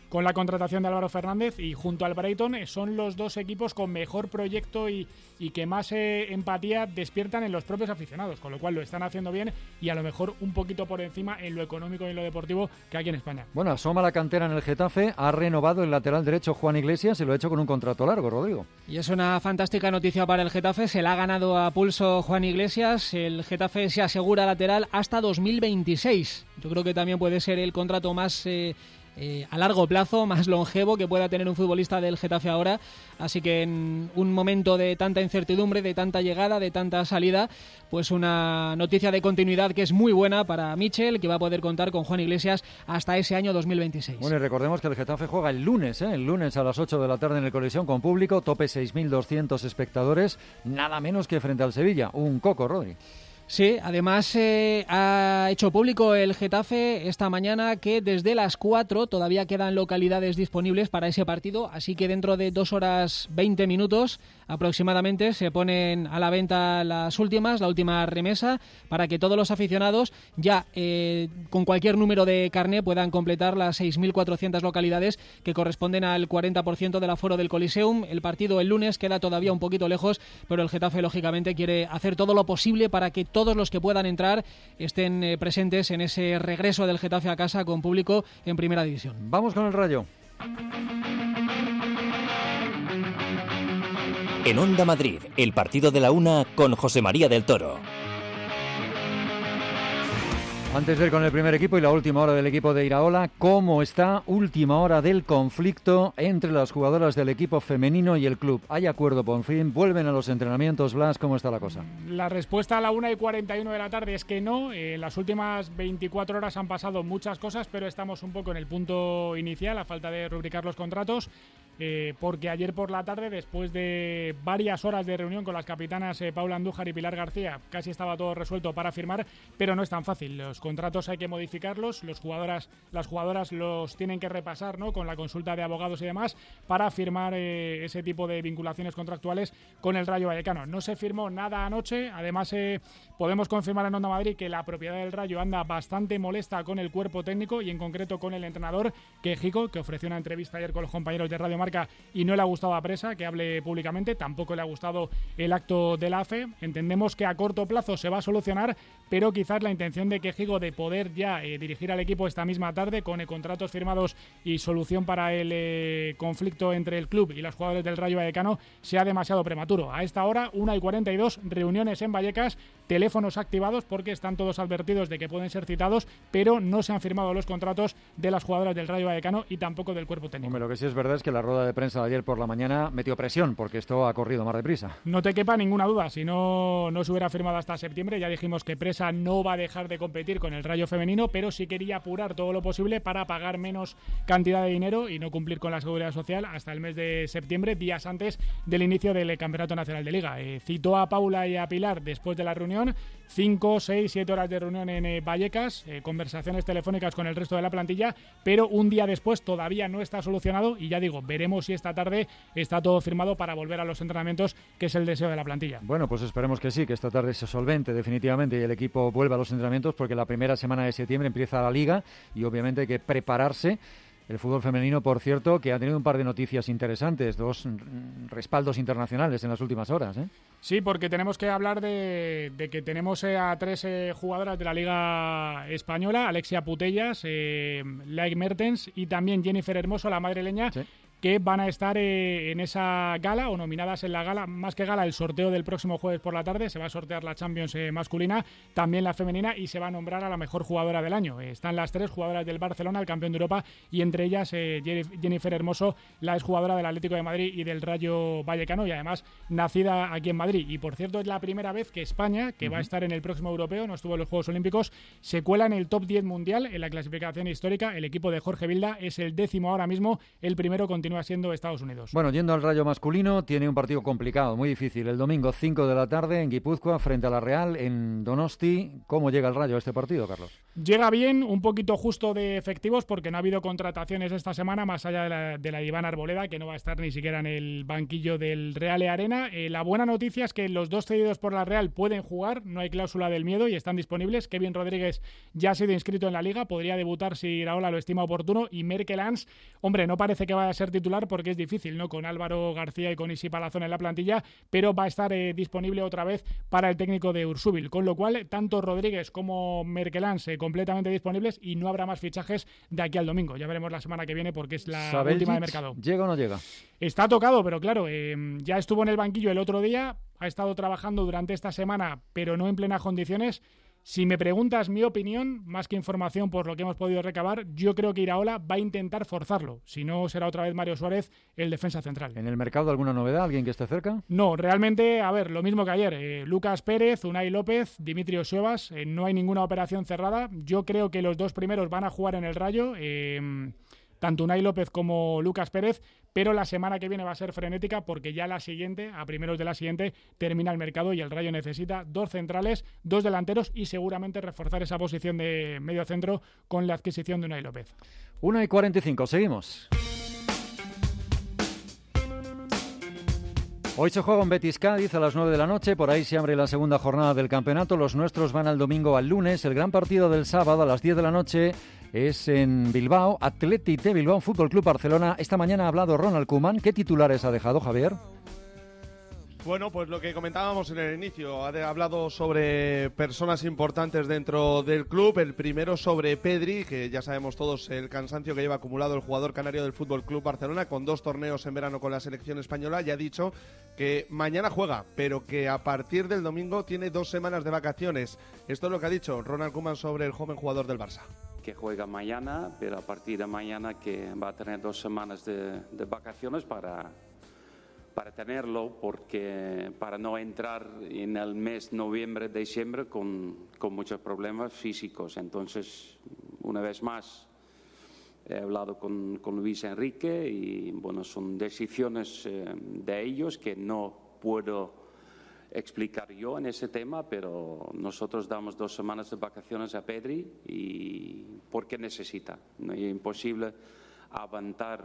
con la contratación de Álvaro Fernández, y junto al Brighton son los dos equipos con mejor proyecto y que más empatía despiertan en los propios aficionados, con lo cual lo están haciendo bien y a lo mejor un poquito por encima en lo económico y en lo deportivo que aquí en España. Bueno, asoma la cantera en el Getafe, ha renovado el lateral derecho Juan Iglesias y lo ha hecho con un contrato largo, Rodrigo. Y es una fantástica noticia para el Getafe, se la ha ganado a pulso Juan Iglesias, el Getafe se asegura lateral hasta 2026. Yo creo que también puede ser el contrato más a largo plazo, más longevo que pueda tener un futbolista del Getafe ahora, así que en un momento de tanta incertidumbre, de tanta llegada, de tanta salida, pues una noticia de continuidad que es muy buena para Michel, que va a poder contar con Juan Iglesias hasta ese año 2026. Bueno, y recordemos que el Getafe juega el lunes a las 8 de la tarde en el Coliseum con público, tope 6.200 espectadores, nada menos que frente al Sevilla, un coco, Rodri. Sí, además ha hecho público el Getafe esta mañana que desde las 4 todavía quedan localidades disponibles para ese partido, así que dentro de 2 horas 20 minutos aproximadamente se ponen a la venta la última remesa, para que todos los aficionados ya con cualquier número de carné puedan completar las 6.400 localidades que corresponden al 40% del aforo del Coliseum. El partido el lunes queda todavía un poquito lejos, pero el Getafe lógicamente quiere hacer todo lo posible para que todos los que puedan entrar estén presentes en ese regreso del Getafe a casa con público en Primera División. Vamos con el Rayo. En Onda Madrid, el partido de la 1 con José María del Toro. Antes de ir con el primer equipo y la última hora del equipo de Iraola, ¿cómo está última hora del conflicto entre las jugadoras del equipo femenino y el club? ¿Hay acuerdo por fin? ¿Vuelven a los entrenamientos? Blas, ¿cómo está la cosa? La respuesta a la 1:41 de la tarde es que no. En las últimas 24 horas han pasado muchas cosas, pero estamos un poco en el punto inicial, a falta de rubricar los contratos. Porque ayer por la tarde, después de varias horas de reunión con las capitanas Paula Andújar y Pilar García, casi estaba todo resuelto para firmar, pero no es tan fácil. Los contratos hay que modificarlos, las jugadoras los tienen que repasar, ¿no?, con la consulta de abogados y demás, para firmar ese tipo de vinculaciones contractuales con el Rayo Vallecano. No se firmó nada anoche, además podemos confirmar en Onda Madrid que la propiedad del Rayo anda bastante molesta con el cuerpo técnico y en concreto con el entrenador Quejico, que ofreció una entrevista ayer con los compañeros de Radio Marca y no le ha gustado a Presa que hable públicamente, tampoco le ha gustado el acto de la AFE. Entendemos que a corto plazo se va a solucionar, pero quizás la intención de Quejigo de poder ya dirigir al equipo esta misma tarde con contratos firmados y solución para el conflicto entre el club y los jugadores del Rayo Vallecano sea demasiado prematuro. A esta hora, 1:42, reuniones en Vallecas, teléfonos activados porque están todos advertidos de que pueden ser citados, pero no se han firmado los contratos de las jugadoras del Rayo Vallecano y tampoco del cuerpo técnico. Hombre, lo que sí es verdad es que la rueda de prensa de ayer por la mañana metió presión, porque esto ha corrido más deprisa. No te quepa ninguna duda, si no se hubiera firmado hasta septiembre. Ya dijimos que Presa no va a dejar de competir con el Rayo femenino, pero sí quería apurar todo lo posible para pagar menos cantidad de dinero y no cumplir con la seguridad social hasta el mes de septiembre, días antes del inicio del Campeonato Nacional de Liga. Citó a Paula y a Pilar después de la reunión, 5, 6, 7 horas de reunión en Vallecas, conversaciones telefónicas con el resto de la plantilla, pero un día después todavía no está solucionado y ya digo, veremos si esta tarde está todo firmado para volver a los entrenamientos, que es el deseo de la plantilla. Bueno, pues esperemos que sí, que esta tarde se solvente definitivamente y el equipo vuelva a los entrenamientos, porque la primera semana de septiembre empieza la Liga y obviamente hay que prepararse. El fútbol femenino, por cierto, que ha tenido un par de noticias interesantes, 2 respaldos internacionales en las últimas horas, ¿eh? Sí, porque tenemos que hablar de que tenemos a 3 jugadoras de la Liga Española, Alexia Putellas, Laik Mertens y también Jennifer Hermoso, la madrileña, sí, que van a estar en esa gala o nominadas en la gala, más que gala, el sorteo del próximo jueves por la tarde. Se va a sortear la Champions masculina, también la femenina, y se va a nombrar a la mejor jugadora del año. Están las 3 jugadoras del Barcelona, el campeón de Europa, y entre ellas Jennifer Hermoso, la exjugadora del Atlético de Madrid y del Rayo Vallecano, y además nacida aquí en Madrid. Y por cierto, es la primera vez que España, que va a estar en el próximo europeo, no estuvo en los Juegos Olímpicos, se cuela en el top 10 mundial en la clasificación histórica. El equipo de Jorge Vilda es el 10º ahora mismo, el primero continúa continúa siendo Estados Unidos. Bueno, yendo al Rayo masculino, tiene un partido complicado, muy difícil. El domingo 5 de la tarde en Guipúzcoa frente a la Real en Donosti. ¿Cómo llega el Rayo a este partido, Carlos? Llega bien, un poquito justo de efectivos porque no ha habido contrataciones esta semana, más allá de la Iván Arboleda, que no va a estar ni siquiera en el banquillo del Real Arena. La buena noticia es que los 2 cedidos por la Real pueden jugar, no hay cláusula del miedo y están disponibles. Kevin Rodríguez ya ha sido inscrito en la Liga, podría debutar si Iraola lo estima oportuno, y Merkelans, hombre, no parece que vaya a ser titular porque es difícil, ¿no? Con Álvaro García y con Isi Palazón en la plantilla, pero va a estar disponible otra vez para el técnico de Ursúbil, con lo cual tanto Rodríguez como Merkelans completamente disponibles y no habrá más fichajes de aquí al domingo. Ya veremos la semana que viene porque es la última de mercado. ¿Llega o no llega? Está tocado, pero claro, ya estuvo en el banquillo el otro día, ha estado trabajando durante esta semana, pero no en plenas condiciones. Si me preguntas mi opinión, más que información por lo que hemos podido recabar, yo creo que Iraola va a intentar forzarlo. Si no, será otra vez Mario Suárez el defensa central. ¿En el mercado alguna novedad? ¿Alguien que esté cerca? No, realmente, a ver, lo mismo que ayer. Lucas Pérez, Unai López, Dimitrios Cuevas, no hay ninguna operación cerrada. Yo creo que los 2 primeros van a jugar en el Rayo, tanto Unai López como Lucas Pérez, pero la semana que viene va a ser frenética porque ya la siguiente, a primeros de la siguiente, termina el mercado y el Rayo necesita 2 centrales, 2 delanteros y seguramente reforzar esa posición de medio centro con la adquisición de Unai López. 1:45, seguimos. Hoy se juega un Betis-Cádiz a las 9 de la noche, por ahí se abre la segunda jornada del campeonato. Los nuestros van al domingo al lunes. El gran partido del sábado a las 10 de la noche es en Bilbao, Athletic de Bilbao, Fútbol Club Barcelona. Esta mañana ha hablado Ronald Koeman. ¿Qué titulares ha dejado, Javier? Bueno, pues lo que comentábamos en el inicio, ha hablado sobre personas importantes dentro del club. El primero sobre Pedri, que ya sabemos todos el cansancio que lleva acumulado el jugador canario del Fútbol Club Barcelona, con 2 torneos en verano con la selección española. Ya ha dicho que mañana juega, pero que a partir del domingo tiene 2 semanas de vacaciones. Esto es lo que ha dicho Ronald Koeman sobre el joven jugador del Barça. Que juega mañana, pero a partir de mañana que va a tener 2 semanas de vacaciones para tenerlo, porque para no entrar en el mes noviembre-diciembre con muchos problemas físicos. Entonces, una vez más, he hablado con Luis Enrique y bueno, son decisiones de ellos que no puedo explicar yo en ese tema, pero nosotros damos 2 semanas de vacaciones a Pedri y porque necesita. No es imposible avanzar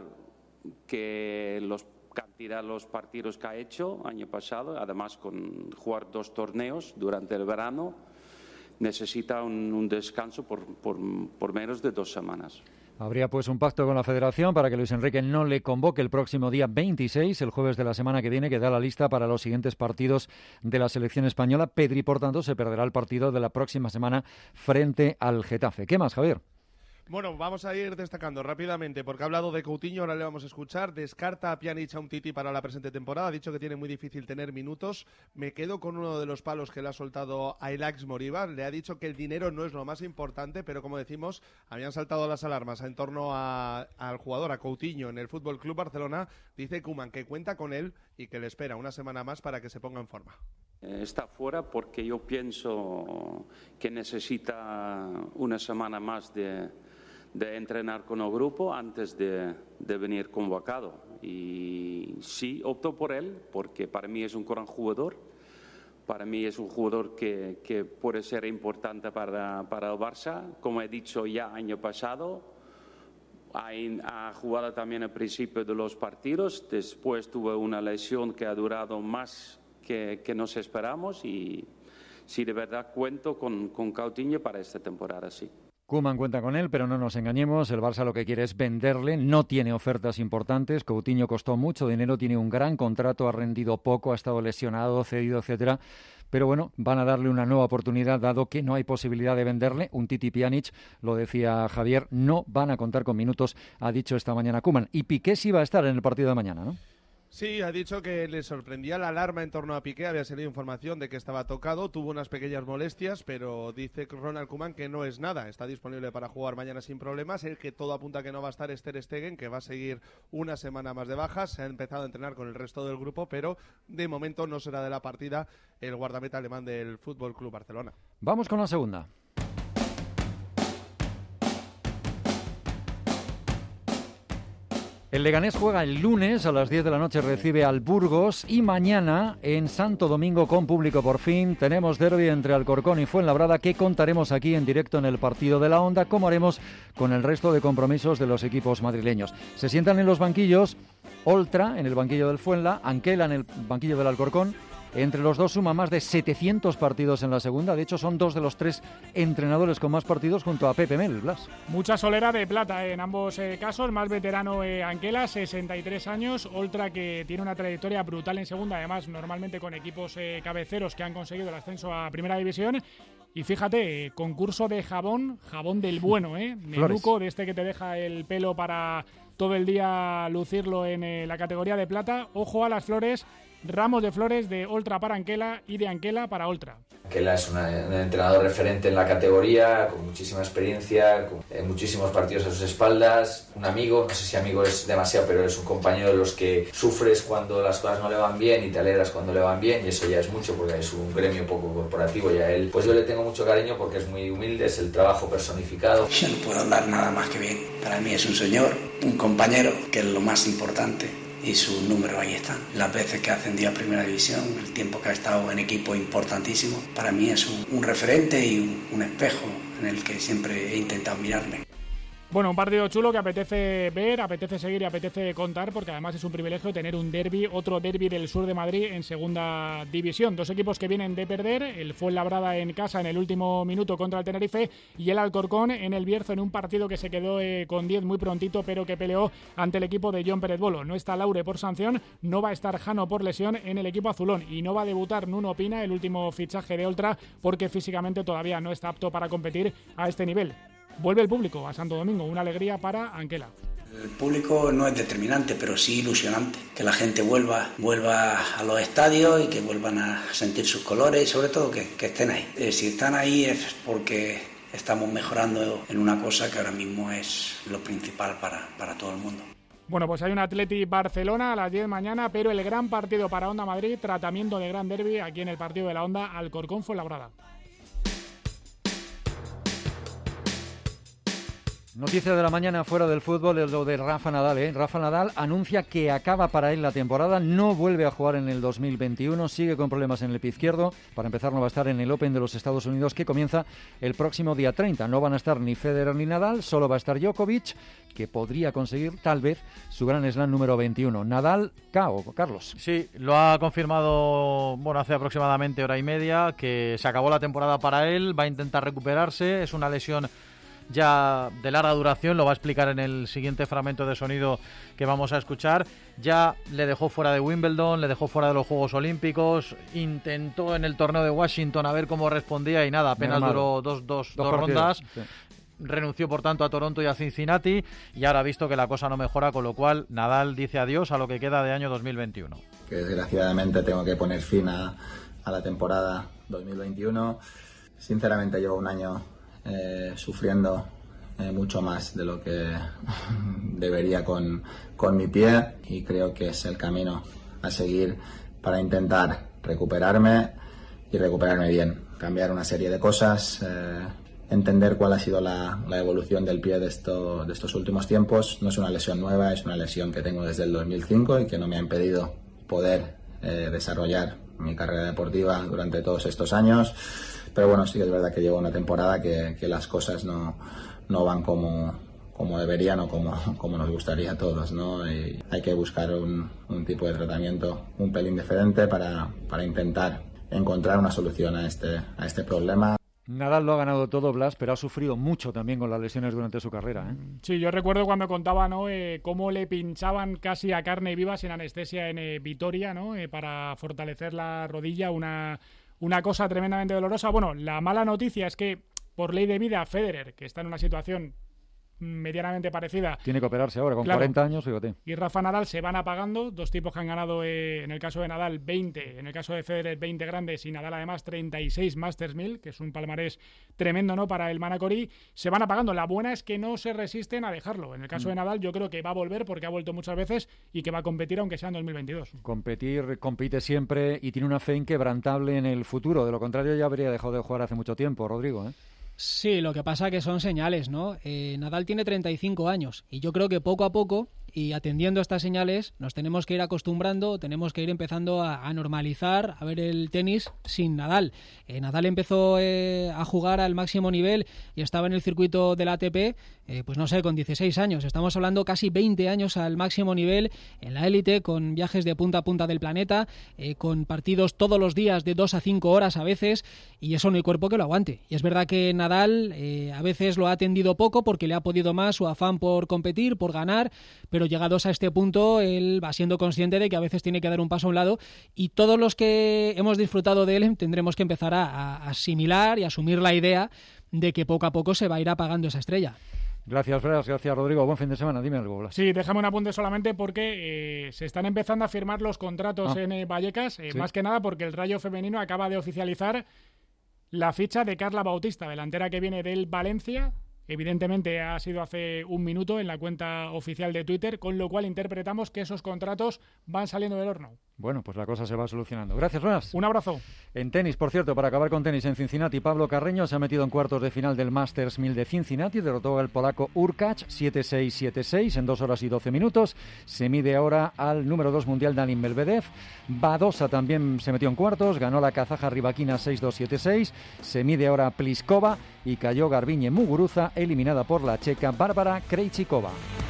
que los partidos que ha hecho año pasado, además con jugar 2 torneos durante el verano, necesita un descanso por menos de 2 semanas. Habría pues un pacto con la Federación para que Luis Enrique no le convoque el próximo día 26, el jueves de la semana que viene, que da la lista para los siguientes partidos de la selección española. Pedri, por tanto, se perderá el partido de la próxima semana frente al Getafe. ¿Qué más, Javier? Bueno, vamos a ir destacando rápidamente, porque ha hablado de Coutinho, ahora le vamos a escuchar. Descarta a Pjanic, a Umtiti para la presente temporada. Ha dicho que tiene muy difícil tener minutos. Me quedo con uno de los palos que le ha soltado a Ilaix Moriba. Le ha dicho que el dinero no es lo más importante, pero como decimos, habían saltado las alarmas en torno al jugador, a Coutinho, en el Fútbol Club Barcelona. Dice Koeman que cuenta con él y que le espera una semana más para que se ponga en forma. Está fuera porque yo pienso que necesita una semana más de entrenar con el grupo antes de venir convocado. Y sí, opto por él porque para mí es un gran jugador. Para mí es un jugador que puede ser importante para el Barça. Como he dicho ya año pasado, ha jugado también al principio de los partidos. Después tuvo una lesión que ha durado más que nos esperamos. Y sí, de verdad cuento con Coutinho para esta temporada, sí. Koeman cuenta con él, pero no nos engañemos, el Barça lo que quiere es venderle, no tiene ofertas importantes. Coutinho costó mucho dinero, tiene un gran contrato, ha rendido poco, ha estado lesionado, cedido, etcétera. Pero bueno, van a darle una nueva oportunidad, dado que no hay posibilidad de venderle. Umtiti y Pjanic, lo decía Javier, no van a contar con minutos, ha dicho esta mañana Koeman. Y Piqué sí va a estar en el partido de mañana, ¿no? Sí, ha dicho que le sorprendía la alarma en torno a Piqué, había salido información de que estaba tocado, tuvo unas pequeñas molestias, pero dice Ronald Koeman que no es nada, está disponible para jugar mañana sin problemas. El que todo apunta que no va a estar es Ter Stegen, que va a seguir una semana más de bajas. Se ha empezado a entrenar con el resto del grupo, pero de momento no será de la partida el guardameta alemán del Fútbol Club Barcelona. Vamos con la segunda. El Leganés juega el lunes a las 10 de la noche, recibe al Burgos, y mañana en Santo Domingo, con público por fin, tenemos derbi entre Alcorcón y Fuenlabrada, que contaremos aquí en directo en el Partido de la Onda, como haremos con el resto de compromisos de los equipos madrileños. Se sientan en los banquillos Oltra en el banquillo del Fuenla, Anquela en el banquillo del Alcorcón. Entre los dos suma más de 700 partidos en la segunda. De hecho, son dos de los tres entrenadores con más partidos junto a Pepe Mel, Blas. Mucha solera de plata en ambos casos. Más veterano Anquela, 63 años. Oltra, que tiene una trayectoria brutal en segunda, además normalmente con equipos cabeceros que han conseguido el ascenso a Primera División. Y fíjate, concurso de jabón del bueno, Menuco, de este que te deja el pelo para todo el día lucirlo en la categoría de plata. Ojo a las flores. Ramos de flores de Oltra para Anquela y de Anquela para Oltra. Anquela es un entrenador referente en la categoría, con muchísima experiencia, con muchísimos partidos a sus espaldas, un amigo, no sé si amigo es demasiado, pero es un compañero de los que sufres cuando las cosas no le van bien y te alegras cuando le van bien, y eso ya es mucho porque es un gremio poco corporativo, y a él pues yo le tengo mucho cariño porque es muy humilde, es el trabajo personificado. Yo no puedo hablar nada más que bien, para mí es un señor, un compañero, que es lo más importante. Y sus números ahí están. Las veces que ha ascendido a Primera División, el tiempo que ha estado en equipo importantísimo, para mí es un referente y un espejo en el que siempre he intentado mirarme. Bueno, un partido chulo que apetece ver, apetece seguir y apetece contar, porque además es un privilegio tener un derbi, otro derbi del sur de Madrid en segunda división. Dos equipos que vienen de perder, el Fuenlabrada en casa en el último minuto contra el Tenerife y el Alcorcón en el Bierzo en un partido que se quedó con 10 muy prontito, pero que peleó ante el equipo de John Pérez Bolo. No está Laure por sanción, no va a estar Jano por lesión en el equipo azulón y no va a debutar Nuno Pina, el último fichaje de Oltra, porque físicamente todavía no está apto para competir a este nivel. Vuelve el público a Santo Domingo, una alegría para Anquela. El público no es determinante, pero sí ilusionante. Que la gente vuelva a los estadios y que vuelvan a sentir sus colores y sobre todo que estén ahí. Si están ahí es porque estamos mejorando en una cosa que ahora mismo es lo principal para todo el mundo. Bueno, pues hay un Atleti Barcelona a las 10 mañana, pero el gran partido para Onda Madrid, tratamiento de gran derbi aquí en el partido de la Onda, Alcorcón Fuenlabrada. Noticia de la mañana fuera del fútbol es lo de Rafa Nadal. Rafa Nadal anuncia que acaba para él la temporada, no vuelve a jugar en el 2021, sigue con problemas en el pie izquierdo. Para empezar no va a estar en el Open de los Estados Unidos, que comienza el próximo día 30. No van a estar ni Federer ni Nadal, solo va a estar Djokovic, que podría conseguir tal vez su Grand Slam número 21. Nadal, KO, Carlos. Sí, lo ha confirmado hace aproximadamente hora y media, que se acabó la temporada para él, va a intentar recuperarse, es una lesión ya de larga duración, lo va a explicar en el siguiente fragmento de sonido que vamos a escuchar. Ya le dejó fuera de Wimbledon, le dejó fuera de los Juegos Olímpicos, intentó en el torneo de Washington a ver cómo respondía y nada, apenas duró dos rondas. Sí. Renunció por tanto a Toronto y a Cincinnati y ahora ha visto que la cosa no mejora, con lo cual Nadal dice adiós a lo que queda de año 2021. Que desgraciadamente tengo que poner fin a la temporada 2021. Sinceramente llevo un año sufriendo mucho más de lo que debería con mi pie, y creo que es el camino a seguir para intentar recuperarme y recuperarme bien, cambiar una serie de cosas, entender cuál ha sido la evolución del pie de estos últimos tiempos. No es una lesión nueva, es una lesión que tengo desde el 2005 y que no me ha impedido poder desarrollar mi carrera deportiva durante todos estos años. Pero bueno, sí que es verdad que llevo una temporada que las cosas no van como deberían o como nos gustaría a todos, ¿no? Y hay que buscar un tipo de tratamiento un pelín diferente para intentar encontrar una solución a este problema. Nadal lo ha ganado todo, Blas, pero ha sufrido mucho también con las lesiones durante su carrera, ¿eh? Sí, yo recuerdo cuando contaba, ¿no? Cómo le pinchaban casi a carne viva sin anestesia en Vitoria, ¿no? Para fortalecer la rodilla, una cosa tremendamente dolorosa. Bueno, la mala noticia es que por ley de vida Federer, que está en una situación medianamente parecida, tiene que operarse ahora con 40 años, fíjate. Y Rafa Nadal se van apagando, dos tipos que han ganado en el caso de Nadal 20, en el caso de Federer 20 grandes y Nadal además 36 Masters 1000, que es un palmarés tremendo, ¿no?, para el Manacorí. Se van apagando. La buena es que no se resisten a dejarlo. En el caso de Nadal yo creo que va a volver porque ha vuelto muchas veces y que va a competir aunque sea en 2022. Compite siempre y tiene una fe inquebrantable en el futuro. De lo contrario ya habría dejado de jugar hace mucho tiempo, Rodrigo, ¿eh? Sí, lo que pasa que son señales, ¿no? Nadal tiene 35 años y yo creo que poco a poco y atendiendo a estas señales nos tenemos que ir acostumbrando, tenemos que ir empezando a normalizar, a ver el tenis sin Nadal. Nadal empezó a jugar al máximo nivel y estaba en el circuito del ATP, pues no sé, con 16 años. Estamos hablando casi 20 años al máximo nivel en la élite, con viajes de punta a punta del planeta, con partidos todos los días de 2 a 5 horas a veces, y eso no hay cuerpo que lo aguante. Y es verdad que Nadal a veces lo ha atendido poco porque le ha podido más su afán por competir, por ganar, pero llegados a este punto él va siendo consciente de que a veces tiene que dar un paso a un lado, y todos los que hemos disfrutado de él tendremos que empezar a asimilar y asumir la idea de que poco a poco se va a ir apagando esa estrella. Gracias, Fras. Gracias, Rodrigo. Buen fin de semana. Dime algo, Blas. Sí, déjame un apunte solamente porque se están empezando a firmar los contratos en Vallecas, ¿sí? Más que nada porque el Rayo femenino acaba de oficializar la ficha de Carla Bautista, delantera que viene del Valencia. Evidentemente ha sido hace un minuto en la cuenta oficial de Twitter, con lo cual interpretamos que esos contratos van saliendo del horno. Bueno, pues la cosa se va solucionando. Gracias, Ras. Un abrazo. En tenis, por cierto, para acabar con tenis, en Cincinnati, Pablo Carreño se ha metido en cuartos de final del Masters 1000 de Cincinnati, derrotó al polaco Urkacz 7-6, 7-6 en 2 horas y 12 minutos. Se mide ahora al número 2 mundial Daniil Medvedev. Badosa también se metió en cuartos, ganó la kazaja Rybakina 6-2, 7-6. Se mide ahora a Pliskova y cayó Garbiñe Muguruza, eliminada por la checa Bárbara Krejcikova.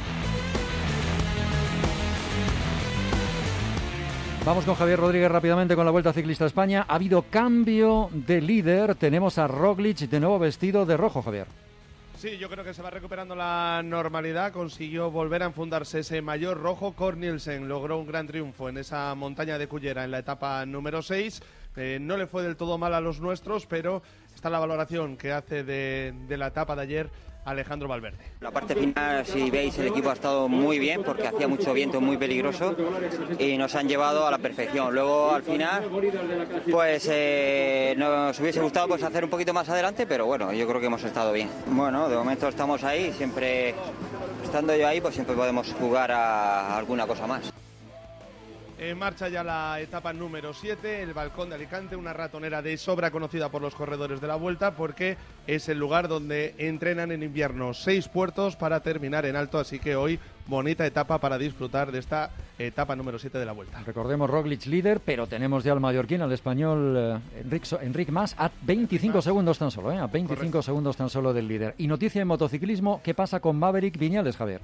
Vamos con Javier Rodríguez rápidamente con la Vuelta Ciclista a España. Ha habido cambio de líder. Tenemos a Roglic de nuevo vestido de rojo, Javier. Sí, yo creo que se va recuperando la normalidad. Consiguió volver a enfundarse ese maillot rojo. Cor Nielsen logró un gran triunfo en esa montaña de Cullera en la etapa número 6. No le fue del todo mal a los nuestros, pero está la valoración que hace de la etapa de ayer Alejandro Valverde. La parte final, si veis, el equipo ha estado muy bien porque hacía mucho viento, muy peligroso, y nos han llevado a la perfección. Luego, al final, pues nos hubiese gustado pues hacer un poquito más adelante, pero bueno, yo creo que hemos estado bien. Bueno, de momento estamos ahí, siempre estando yo ahí, pues siempre podemos jugar a alguna cosa más. En marcha ya la etapa número 7, el Balcón de Alicante, una ratonera de sobra conocida por los corredores de la Vuelta porque es el lugar donde entrenan en invierno. 6 puertos para terminar en alto, así que hoy bonita etapa para disfrutar de esta etapa número 7 de la Vuelta. Recordemos Roglic líder, pero tenemos ya al mallorquín, al español Enric Mas, a 25 segundos tan solo, a 25 Correcto. Segundos tan solo del líder. Y noticia en motociclismo, ¿qué pasa con Maverick Viñales, Javier?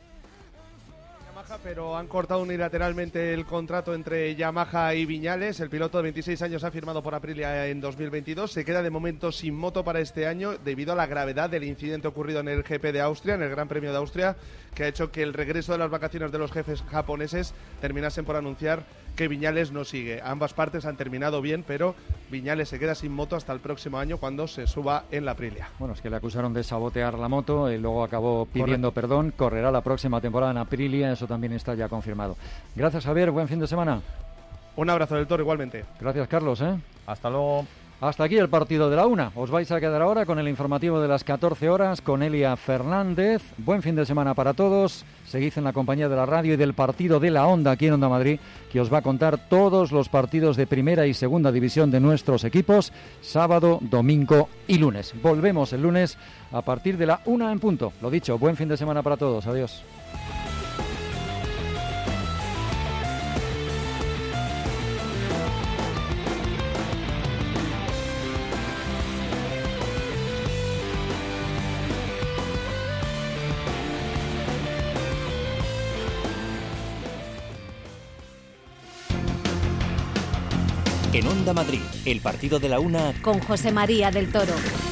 Pero han cortado unilateralmente el contrato entre Yamaha y Viñales. El piloto de 26 años ha firmado por Aprilia en 2022. Se queda de momento sin moto para este año debido a la gravedad del incidente ocurrido en el GP de Austria, en el Gran Premio de Austria, que ha hecho que el regreso de las vacaciones de los jefes japoneses terminasen por anunciar que Viñales no sigue. Ambas partes han terminado bien, pero Viñales se queda sin moto hasta el próximo año cuando se suba en la Aprilia. Bueno, es que le acusaron de sabotear la moto y luego acabó pidiendo perdón. Correrá la próxima temporada en Aprilia, eso también está ya confirmado. Gracias, Javier, buen fin de semana. Un abrazo del Toro igualmente. Gracias, Carlos. Hasta luego. Hasta aquí el partido de la 1. Os vais a quedar ahora con el informativo de las 14 horas con Elia Fernández. Buen fin de semana para todos. Seguid en la compañía de la radio y del partido de la Onda aquí en Onda Madrid, que os va a contar todos los partidos de primera y segunda división de nuestros equipos, sábado, domingo y lunes. Volvemos el lunes a partir de la 1 en punto. Lo dicho, buen fin de semana para todos. Adiós. En Onda Madrid, el partido de la 1 con José María del Toro.